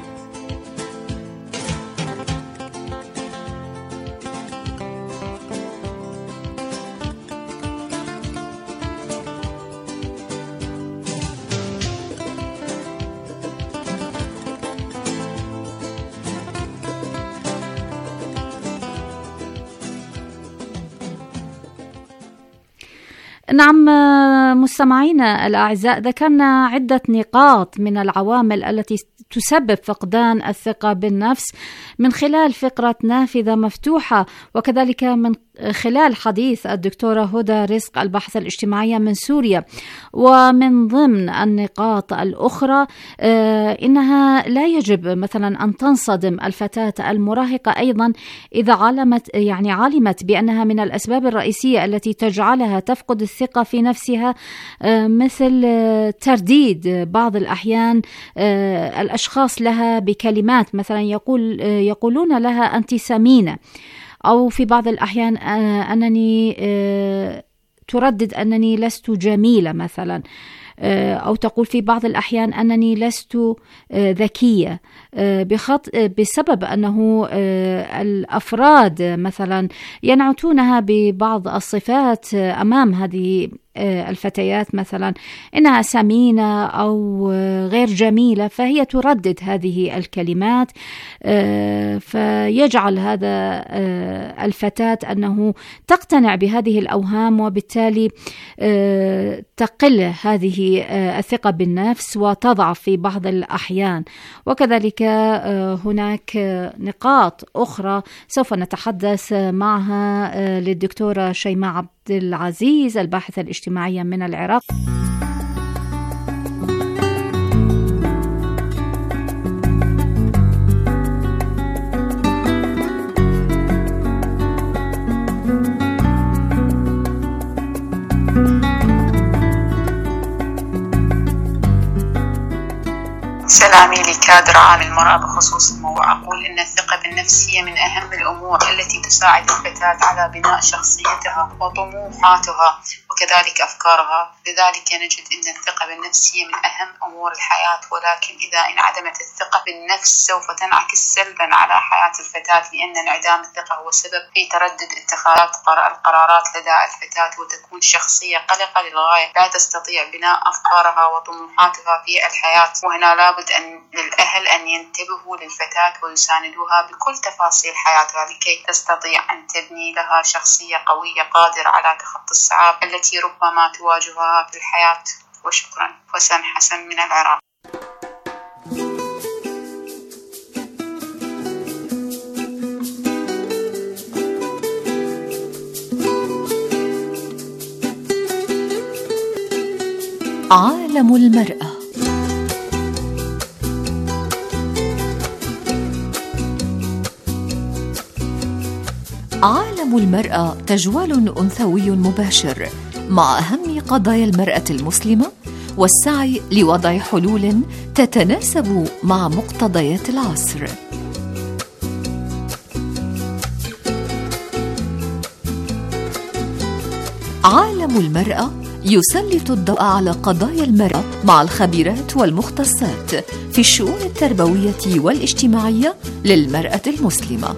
نعم مستمعينا الأعزاء، ذكرنا عدة نقاط من العوامل التي تسبب فقدان الثقة بالنفس من خلال فقرة نافذة مفتوحة، وكذلك من خلال حديث الدكتورة هدى رزق الباحثة الاجتماعية من سوريا. ومن ضمن النقاط الأخرى إنها لا يجب مثلا أن تنصدم الفتاة المراهقة أيضا إذا علمت بأنها من الأسباب الرئيسية التي تجعلها تفقد الثقة في نفسها مثل ترديد بعض الأحيان الأشخاص لها بكلمات، مثلا يقولون لها أنت سمينة، أو في بعض الأحيان أنني تردد أنني لست جميلة مثلا، أو تقول في بعض الأحيان أنني لست ذكية، بسبب أنه الأفراد مثلا ينعتونها ببعض الصفات أمام هذه الفتيات، مثلا إنها سمينة أو غير جميلة، فهي تردد هذه الكلمات، فيجعل هذا الفتاة أنه تقتنع بهذه الأوهام، وبالتالي تقل هذه الثقة بالنفس وتضعف في بعض الأحيان. وكذلك هناك نقاط أخرى سوف نتحدث معها للدكتورة شيماء عبد العزيز الباحثة الاجتماعية من العراق. سلامي لكادر عام المرأة بخصوص الموضوع. أقول إن الثقة بالنفس هي من أهم الأمور التي تساعد الفتاة على بناء شخصيتها وطموحاتها وكذلك أفكارها. لذلك نجد أن الثقة بالنفس هي من أهم أمور الحياة، ولكن إذا انعدمت الثقة بالنفس سوف تنعكس سلبا على حياة الفتاة، لأن انعدام الثقة هو سبب في تردد اتخاذ القرارات لدى الفتاة، وتكون شخصية قلقة للغاية، لا تستطيع بناء أفكارها وطموحاتها في الحياة. وهنا لابد للأهل أن ينتبهوا للفتاة ويساندوها بكل تفاصيل حياتها لكي تستطيع أن تبني لها شخصية قوية قادرة على تخطي الصعاب التي ربما تواجهها في الحياة. وشكرا. وسام حسن من العراق. عالم المرأة. عالم المرأة تجوال أنثوي مباشر مع أهم قضايا المرأة المسلمة والسعي لوضع حلول تتناسب مع مقتضيات العصر. عالم المرأة يسلط الضوء على قضايا المرأة مع الخبيرات والمختصات في الشؤون التربوية والاجتماعية للمرأة المسلمة.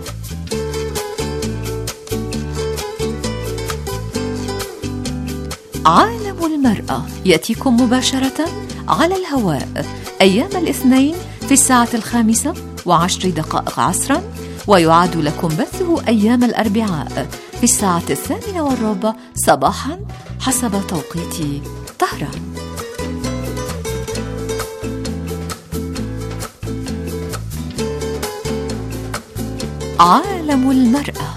عالم المرأة يأتيكم مباشرة على الهواء أيام الاثنين في 5:10 عصرا، ويعاد لكم بثه أيام الأربعاء في 8:15 صباحا حسب توقيت طهران. عالم المرأة.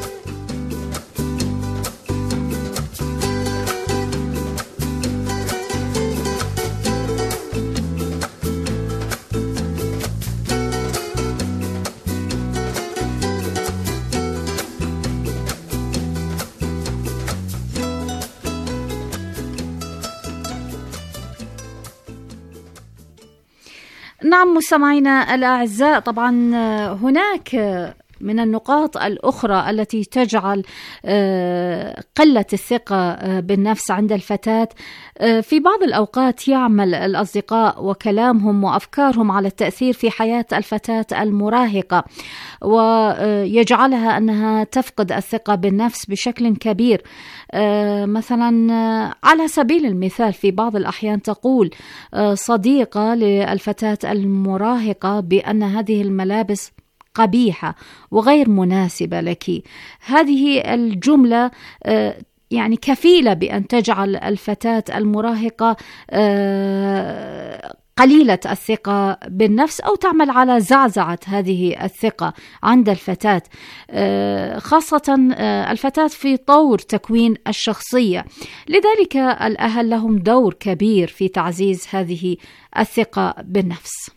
نعم مستمعينا الأعزاء، طبعا هناك من النقاط الأخرى التي تجعل قلة الثقة بالنفس عند الفتاة. في بعض الأوقات يعمل الأصدقاء وكلامهم وأفكارهم على التأثير في حياة الفتاة المراهقة، ويجعلها أنها تفقد الثقة بالنفس بشكل كبير. مثلا على سبيل المثال في بعض الأحيان تقول صديقة للفتاة المراهقة بأن هذه الملابس قبيحة وغير مناسبة لك. هذه الجملة يعني كفيلة بأن تجعل الفتاة المراهقة قليلة الثقة بالنفس أو تعمل على زعزعة هذه الثقة عند الفتاة، خاصة الفتاة في طور تكوين الشخصية. لذلك الأهل لهم دور كبير في تعزيز هذه الثقة بالنفس.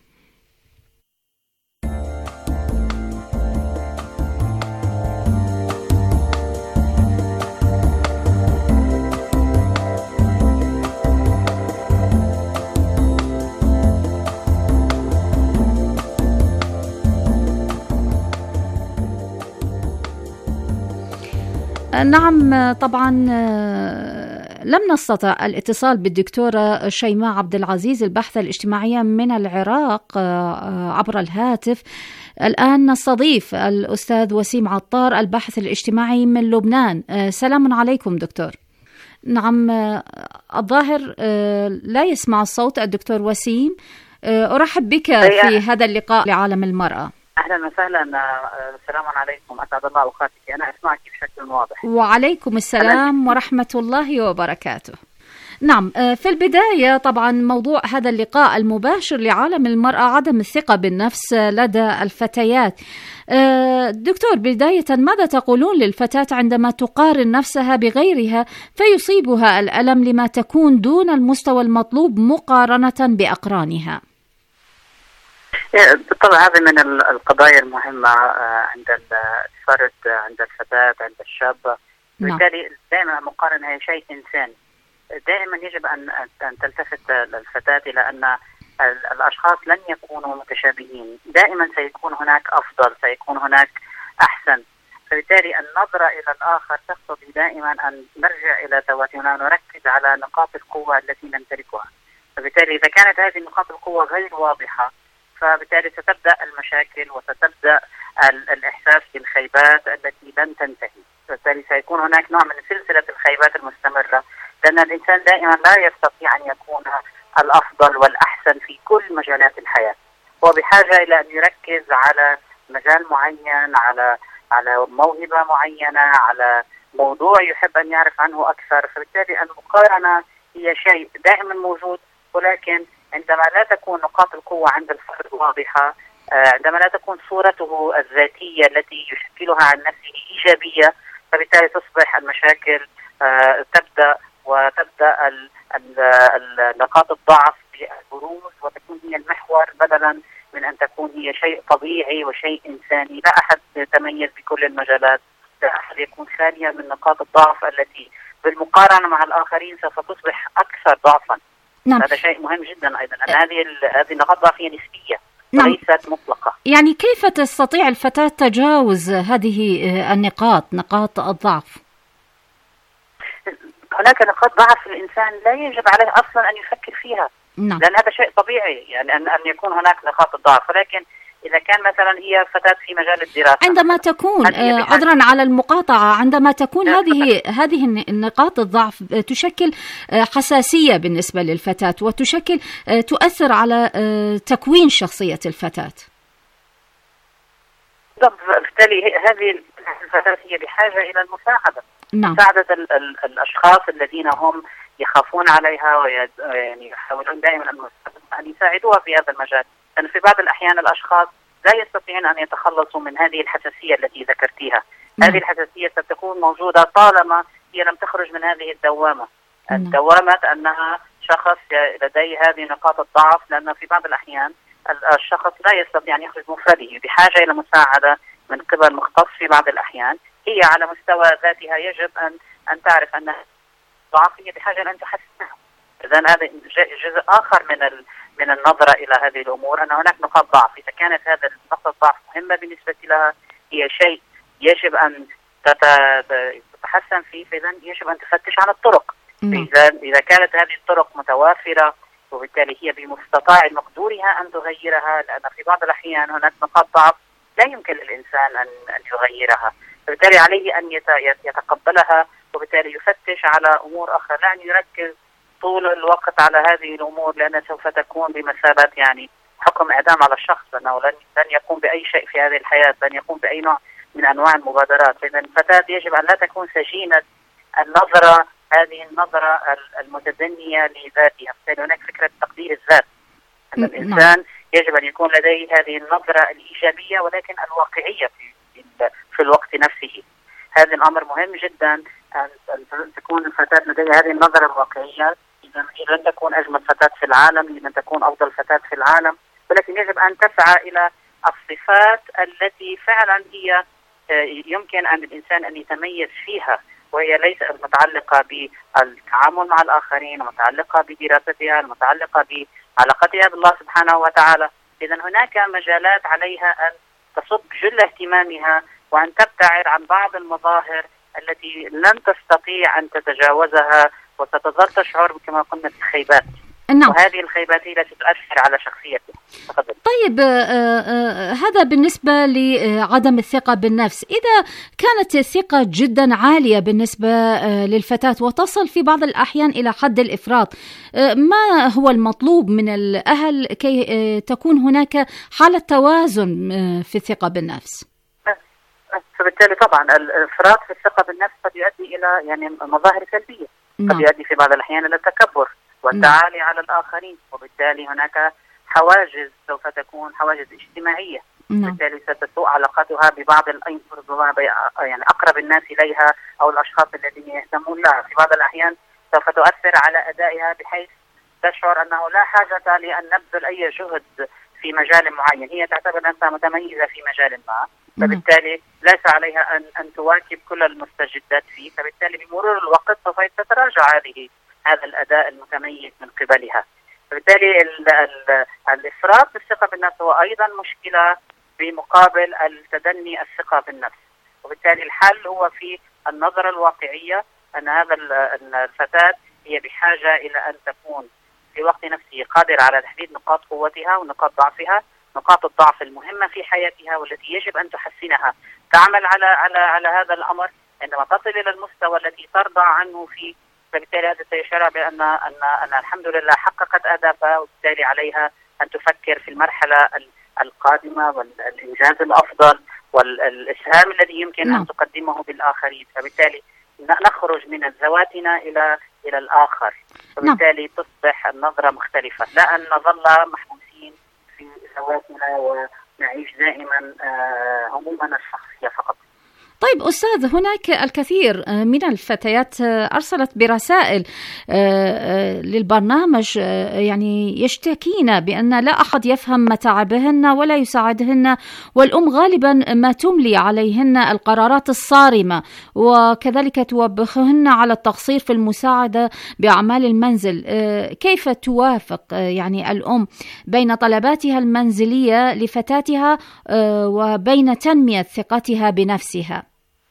نعم، طبعا لم نستطع الاتصال بالدكتورة شيماء عبد العزيز الباحثة الاجتماعية من العراق عبر الهاتف. الآن نستضيف الأستاذ وسيم عطار الباحث الاجتماعي من لبنان. سلام عليكم دكتور. نعم، الظاهر لا يسمع الصوت الدكتور وسيم. أرحب بك في هذا اللقاء لعالم المرأة. أهلا وسهلا، السلام عليكم، أسعد الله أوقاتك. أنا أسمعك بشكل واضح. وعليكم السلام ورحمة الله وبركاته. نعم، في البداية طبعا موضوع هذا اللقاء المباشر لعالم المرأة عدم الثقة بالنفس لدى الفتيات. دكتور، بداية ماذا تقولون للفتاة عندما تقارن نفسها بغيرها فيصيبها الألم لما تكون دون المستوى المطلوب مقارنة بأقرانها؟ بالطبع هذه من القضايا المهمة عند الفرد، عند الفتاة، عند الشابة. بالتالي دائما المقارنة هي شيء إنساني. دائما يجب أن تلتفت الفتاة إلى أن الأشخاص لن يكونوا متشابهين، دائما سيكون هناك أفضل، سيكون هناك أحسن. فبالتالي النظرة إلى الآخر تقتضي دائما أن نرجع إلى ذواتنا ونركز على نقاط القوة التي نمتلكها. فبالتالي إذا كانت هذه نقاط القوة غير واضحة فبالتالي ستبدأ المشاكل وستبدأ الإحساس بالخيبات التي لن تنتهي. بالتالي سيكون هناك نوع من سلسلة الخيبات المستمرة، لأن الإنسان دائما لا يستطيع أن يكون الأفضل والأحسن في كل مجالات الحياة. هو بحاجة إلى أن يركز على مجال معين، على موهبة معينة، على موضوع يحب أن يعرف عنه أكثر. فبالتالي المقارنة هي شيء دائما موجود، ولكن عندما لا تكون نقاط القوة عند الفرد واضحة، عندما لا تكون صورته الذاتية التي يشكلها عن نفسه إيجابية، فبالتالي تصبح المشاكل تبدأ نقاط الضعف بالبروز وتكون هي المحور، بدلا من أن تكون هي شيء طبيعي وشيء إنساني. لا أحد يتميز بكل المجالات، لا أحد يكون خاليا من نقاط الضعف التي بالمقارنة مع الآخرين سوف تصبح أكثر ضعفا. نعم. هذا شيء مهم جدا أيضا، أن هذه النقاط ضعفية نسبية وليست مطلقة. يعني كيف تستطيع الفتاة تجاوز هذه نقاط الضعف؟ هناك نقاط ضعف في الإنسان لا يجب عليه أصلا أن يفكر فيها. نعم. لأن هذا شيء طبيعي، يعني أن يكون هناك نقاط الضعف، ولكن إذا كان مثلا هي فتاة في مجال الدراسة، عندما تكون عذرا على المقاطعة، عندما تكون هذه النقاط الضعف تشكل حساسية بالنسبة للفتاة وتشكل تؤثر على تكوين شخصية الفتاة. بالتالي هذه الفتاة هي بحاجة إلى المساعدة. نعم. مساعدة الأشخاص الذين هم يخافون عليها ويعني يحاولون دائما أن يساعدوها في هذا المجال، لأن في بعض الأحيان الأشخاص لا يستطيعون أن يتخلصوا من هذه الحساسية التي ذكرتيها. هذه الحساسية ستكون موجودة طالما هي لم تخرج من هذه الدوامة. الدوامة أنها شخص لديه هذه نقاط الضعف، لأن في بعض الأحيان الشخص لا يستطيع أن يخرج مفرده، بحاجة إلى مساعدة من قبل مختص. في بعض الأحيان هي على مستوى ذاتها يجب أن تعرف أنها ضعفية بحاجة أن تحسنها. إذن هذا جزء آخر من النظرة إلى هذه الأمور، أن هناك نقاط ضعف. إذا كانت هذه نقطة ضعف مهمة بالنسبة لها، هي شيء يجب أن تتحسن فيه، فإذا يجب أن تفتش عن الطرق. إذا كانت هذه الطرق متوافرة، وبالتالي هي بمستطاع مقدورها أن تغيرها، لأن في بعض الأحيان هناك نقاط ضعف لا يمكن للإنسان أن يغيرها. فبالتالي عليه أن يتقبلها، وبالتالي يفتش على أمور أخرى، لا أن يركز طول الوقت على هذه الأمور، لأنها سوف تكون بمثابة يعني حكم إعدام على الشخص، لأنه لن يقوم بأي شيء في هذه الحياة، لن يقوم بأي نوع من أنواع المبادرات. فإذا الفتاة يجب أن لا تكون سجينة النظرة، هذه النظرة المتدنية لذاتها. بالتالي هناك فكرة تقدير الذات. أن الإنسان يجب أن يكون لديه هذه النظرة الإيجابية ولكن الواقعية في الوقت نفسه. هذا الأمر مهم جدا، أن تكون الفتاة لديها هذه النظرة الواقعية. إذا لن تكون أجمل فتاة في العالم، لن تكون أفضل فتاة في العالم، ولكن يجب أن تسعى إلى الصفات التي فعلا هي يمكن أن الإنسان أن يتميز فيها، وهي ليست متعلقة بالتعامل مع الآخرين، متعلقة بدراستها، متعلقة بعلاقتها بالله سبحانه وتعالى. إذن هناك مجالات عليها أن تصب جل اهتمامها وأن تبتعد عن بعض المظاهر التي لن تستطيع أن تتجاوزها وستظل تشعر كما قلنا بالخيبات. نعم. وهذه الخيبات هي التي تؤثر على شخصيته. طيب هذا بالنسبة لعدم الثقة بالنفس. إذا كانت الثقة جدا عالية بالنسبة للفتاة وتصل في بعض الأحيان إلى حد الإفراط، ما هو المطلوب من الأهل كي تكون هناك حالة توازن في الثقة بالنفس؟ فبالتالي طبعا الإفراط في الثقة بالنفس قد يؤدي إلى يعني مظاهر سلبية. قد يؤدي في بعض الأحيان إلى التكبر والتعالي على الآخرين، وبالتالي هناك حواجز سوف تكون حواجز اجتماعية. بالتالي ستسوء علاقتها ببعض يعني أقرب الناس إليها أو الأشخاص الذين يهتمون لها. في بعض الأحيان سوف تؤثر على أدائها بحيث تشعر أنه لا حاجة لأن نبذل أي جهد في مجال معين. هي تعتبر نفسها متميزة في مجال ما، فبالتالي ليس عليها أن تواكب كل المستجدات فيه، فبالتالي بمرور الوقت سوف تتراجع هذا الأداء المتميز من قبلها. فبالتالي الإفراط بالثقة بالنفس هو أيضا مشكلة بمقابل التدني الثقة بالنفس. وبالتالي الحل هو في النظرة الواقعية، أن هذا الفتاة هي بحاجة إلى أن تكون في وقت نفسه قادرة على تحديد نقاط قوتها ونقاط ضعفها، نقاط الضعف المهمة في حياتها والتي يجب أن تحسنها. تعمل على هذا الأمر عندما تصل إلى المستوى الذي ترضى عنه فيه، فبالتالي هذا سيشعر بأن الحمد لله حققت أهدافها، وبالتالي عليها أن تفكر في المرحلة القادمة والإنجاز الأفضل والإسهام الذي يمكن أن تقدمه بالآخرين. فبالتالي نخرج من ذواتنا إلى الآخر، وبالتالي تصبح النظرة مختلفة، لا أن نظل محبوسين في ذواتنا ونعيش دائما همومنا الشخصية فقط. طيب أستاذ، هناك الكثير من الفتيات أرسلت برسائل للبرنامج يعني يشتكين بأن لا أحد يفهم متاعبهن ولا يساعدهن، والأم غالبا ما تملي عليهن القرارات الصارمة، وكذلك توبخهن على التقصير في المساعدة بأعمال المنزل. كيف توافق يعني الأم بين طلباتها المنزلية لفتاتها وبين تنمية ثقتها بنفسها؟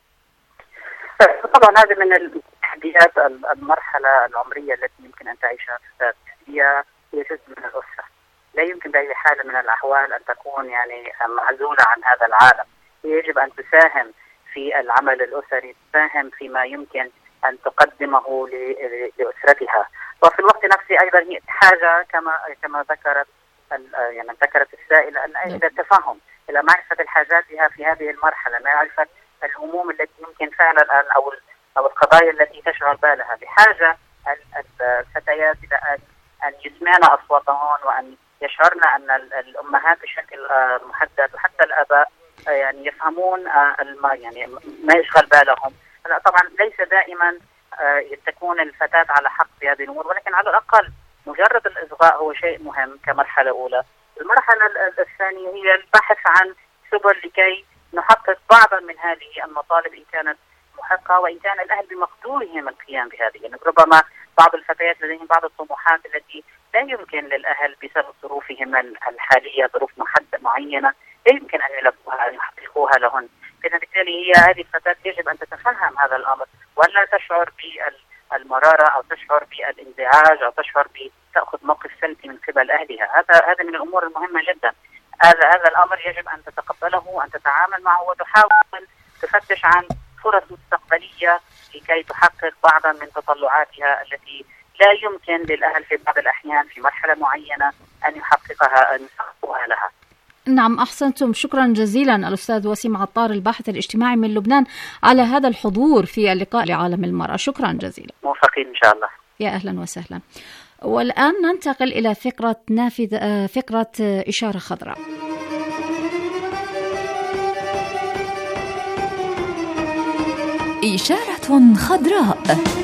طبعا هذه من التحديات المرحلة العمرية التي يمكن أن تعيشها الفتاة. هي جزء من الأسرة، لا يمكن بأي حال من الأحوال أن تكون يعني معزولة عن هذا العالم. هي يجب أن تساهم في العمل الأسري، تساهم فيما يمكن أن تقدمه لأسرتها، وفي الوقت نفسه أيضا هي حاجة كما ذكرت السائلة إلى التفاهم، إلى معرفة الحاجاتها في هذه المرحلة، معرفة الهموم التي يمكن فعلا أو القضايا التي تشغل بالها. بحاجة الفتيات إلى أن يسمعن أصواتهن وأن يشعرن أن الأمهات بشكل محدد وحتى الآباء يعني يفهمون ما يشغل بالهم. طبعا ليس دائما تكون الفتاة على حق في هذه الأمور، ولكن على الأقل مجرد الإصغاء هو شيء مهم كمرحلة أولى. المرحلة الثانية هي البحث عن سبل لكي نحقق بعضا من هذه المطالب إن كانت محقة، وإن كان الأهل بمقدورهم القيام بهذه. يعني ربما بعض الفتيات لديهم بعض الطموحات التي لا يمكن للأهل بسبب ظروفهم الحالية، ظروف معينة لا يمكن أن يحققوها لهن. فبالتالي هي هذه الفتاة يجب أن تتفهم هذا الأمر ولا تشعر بالمرارة أو تشعر بالانزعاج أو تشعر بتأخذ موقف سلبي من قبل أهلها. هذا من الأمور المهمة جدا. هذا الأمر يجب أن تتقبله وأن تتعامل معه وتحاول تفتش عن فرص مستقبلية لكي تحقق بعضا من تطلعاتها التي لا يمكن للأهل في بعض الأحيان في مرحلة معينة أن يحققوها لها. نعم، أحسنتم. شكرا جزيلا الأستاذ وسيم عطار الباحث الاجتماعي من لبنان على هذا الحضور في اللقاء لعالم المرأة. شكرا جزيلا. موفقين إن شاء الله. يا أهلا وسهلا. والآن ننتقل إلى فكرة إشارة خضراء. إشارة خضراء.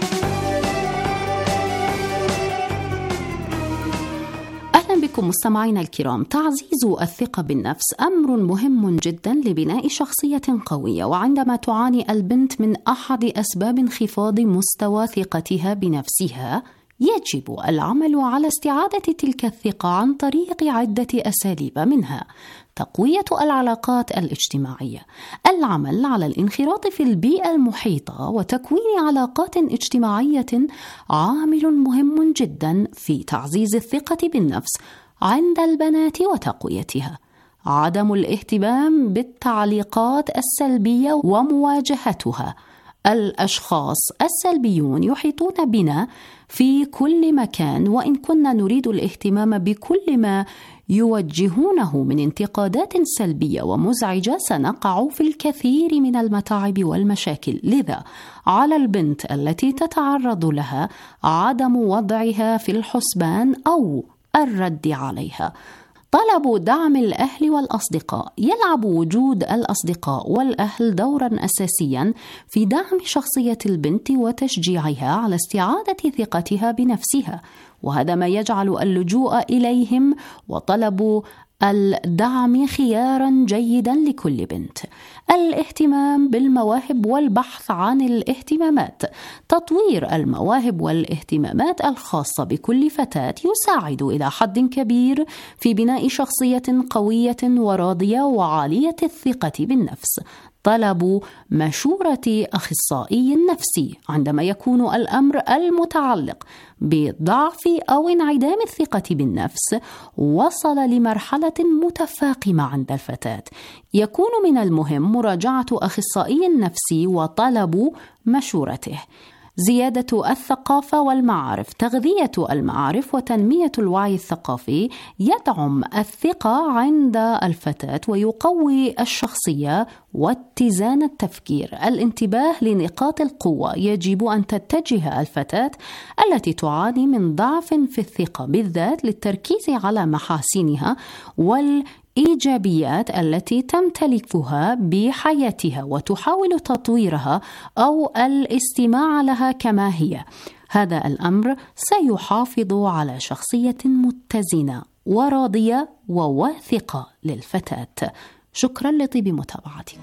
أهلا بكم مستمعينا الكرام. تعزيز الثقة بالنفس أمر مهم جدا لبناء شخصية قوية، وعندما تعاني البنت من أحد أسباب انخفاض مستوى ثقتها بنفسها يجب العمل على استعادة تلك الثقة عن طريق عدة أساليب، منها تقوية العلاقات الاجتماعية، العمل على الانخراط في البيئة المحيطة وتكوين علاقات اجتماعية عامل مهم جدا في تعزيز الثقة بالنفس عند البنات وتقويتها. عدم الاهتمام بالتعليقات السلبية ومواجهتها. الأشخاص السلبيون يحيطون بنا في كل مكان، وإن كنا نريد الاهتمام بكل ما يوجهونه من انتقادات سلبية ومزعجة سنقع في الكثير من المتاعب والمشاكل. لذا على البنت التي تتعرض لها عدم وضعها في الحسبان أو الرد عليها. طلب دعم الأهل والأصدقاء. يلعب وجود الأصدقاء والأهل دورا أساسيا في دعم شخصية البنت وتشجيعها على استعادة ثقتها بنفسها، وهذا ما يجعل اللجوء إليهم وطلب الدعم خيارا جيدا لكل بنت. الاهتمام بالمواهب والبحث عن الاهتمامات. تطوير المواهب والاهتمامات الخاصة بكل فتاة يساعد إلى حد كبير في بناء شخصية قوية وراضية وعالية الثقة بالنفس. طلب مشورة أخصائي نفسي عندما يكون الأمر المتعلق بضعف أو انعدام الثقة بالنفس وصل لمرحلة متفاقمة عند الفتاة. يكون من المهم مراجعة أخصائي نفسي وطلب مشورته. زيادة الثقافة والمعارف. تغذية المعارف وتنمية الوعي الثقافي يدعم الثقة عند الفتاة ويقوي الشخصية واتزان التفكير. الانتباه لنقاط القوة. يجب أن تتجه الفتاة التي تعاني من ضعف في الثقة بالذات للتركيز على محاسنها والإيجابيات التي تمتلكها بحياتها وتحاول تطويرها أو الاستماع لها كما هي. هذا الأمر سيحافظ على شخصية متزنة وراضية وواثقة للفتاة. شكرا لطيب متابعتكم.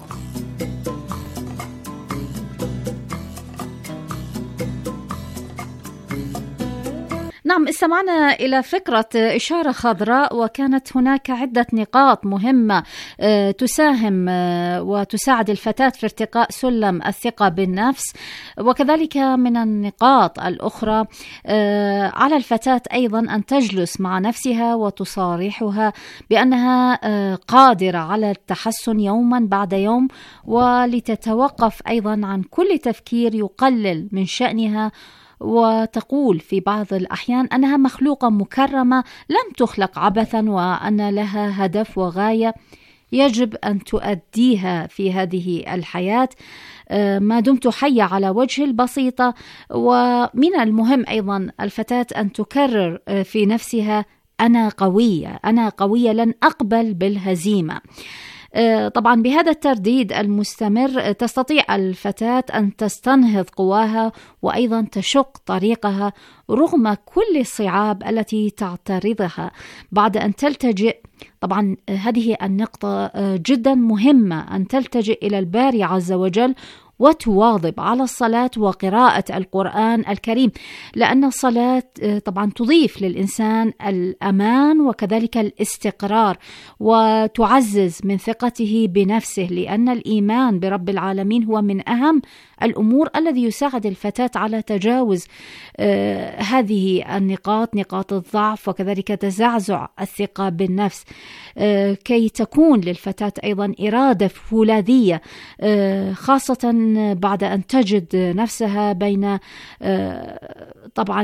نعم، استمعنا إلى فكرة إشارة خضراء، وكانت هناك عدة نقاط مهمة تساهم وتساعد الفتاة في ارتقاء سلم الثقة بالنفس. وكذلك من النقاط الأخرى على الفتاة أيضا أن تجلس مع نفسها وتصارحها بأنها قادرة على التحسن يوما بعد يوم، ولتتوقف أيضا عن كل تفكير يقلل من شأنها، وتقول في بعض الأحيان أنها مخلوقة مكرمة لم تخلق عبثا، وأن لها هدف وغاية يجب أن تؤديها في هذه الحياة ما دمت حية على وجه البسيطة. ومن المهم أيضا الفتاة أن تكرر في نفسها أنا قوية، أنا قوية، لن أقبل بالهزيمة. طبعا بهذا الترديد المستمر تستطيع الفتاة أن تستنهض قواها وأيضا تشق طريقها رغم كل الصعاب التي تعترضها بعد أن تلتجئ. طبعا هذه النقطة جدا مهمة، أن تلتجئ إلى الباري عز وجل وتواظب على الصلاة وقراءة القرآن الكريم، لأن الصلاة طبعا تضيف للإنسان الأمان وكذلك الاستقرار، وتعزز من ثقته بنفسه، لأن الإيمان برب العالمين هو من أهم الأمور الذي يساعد الفتاة على تجاوز هذه النقاط، نقاط الضعف وكذلك تزعزع الثقة بالنفس، كي تكون للفتاة أيضا إرادة فولاذية، خاصة بعد أن تجد نفسها بين طبعا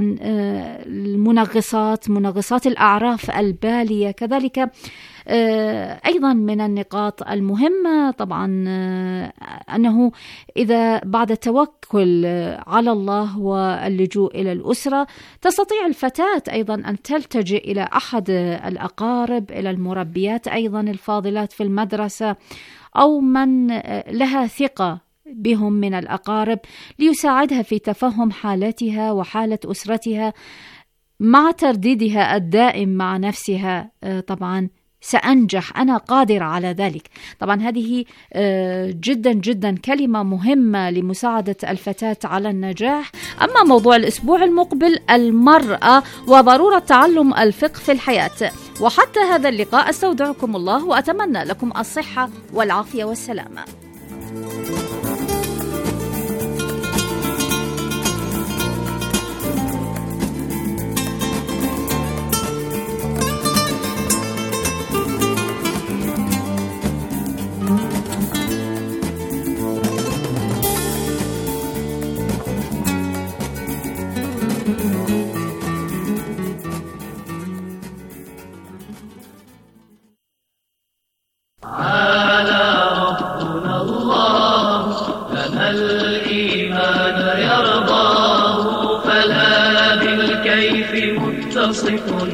منغصات الأعراف البالية. كذلك أيضا من النقاط المهمة طبعا أنه إذا بعد التوكل على الله واللجوء إلى الأسرة تستطيع الفتاة أيضا أن تلتجئ إلى أحد الأقارب، إلى المربيات أيضا الفاضلات في المدرسة، أو من لها ثقة بهم من الأقارب ليساعدها في تفهم حالتها وحالة أسرتها، مع ترديدها الدائم مع نفسها طبعا سأنجح، أنا قادرة على ذلك. طبعا هذه جدا جدا كلمة مهمة لمساعدة الفتاة على النجاح. أما موضوع الأسبوع المقبل المرأة وضرورة تعلم الفقه في الحياة. وحتى هذا اللقاء أستودعكم الله وأتمنى لكم الصحة والعافية والسلامة. متصف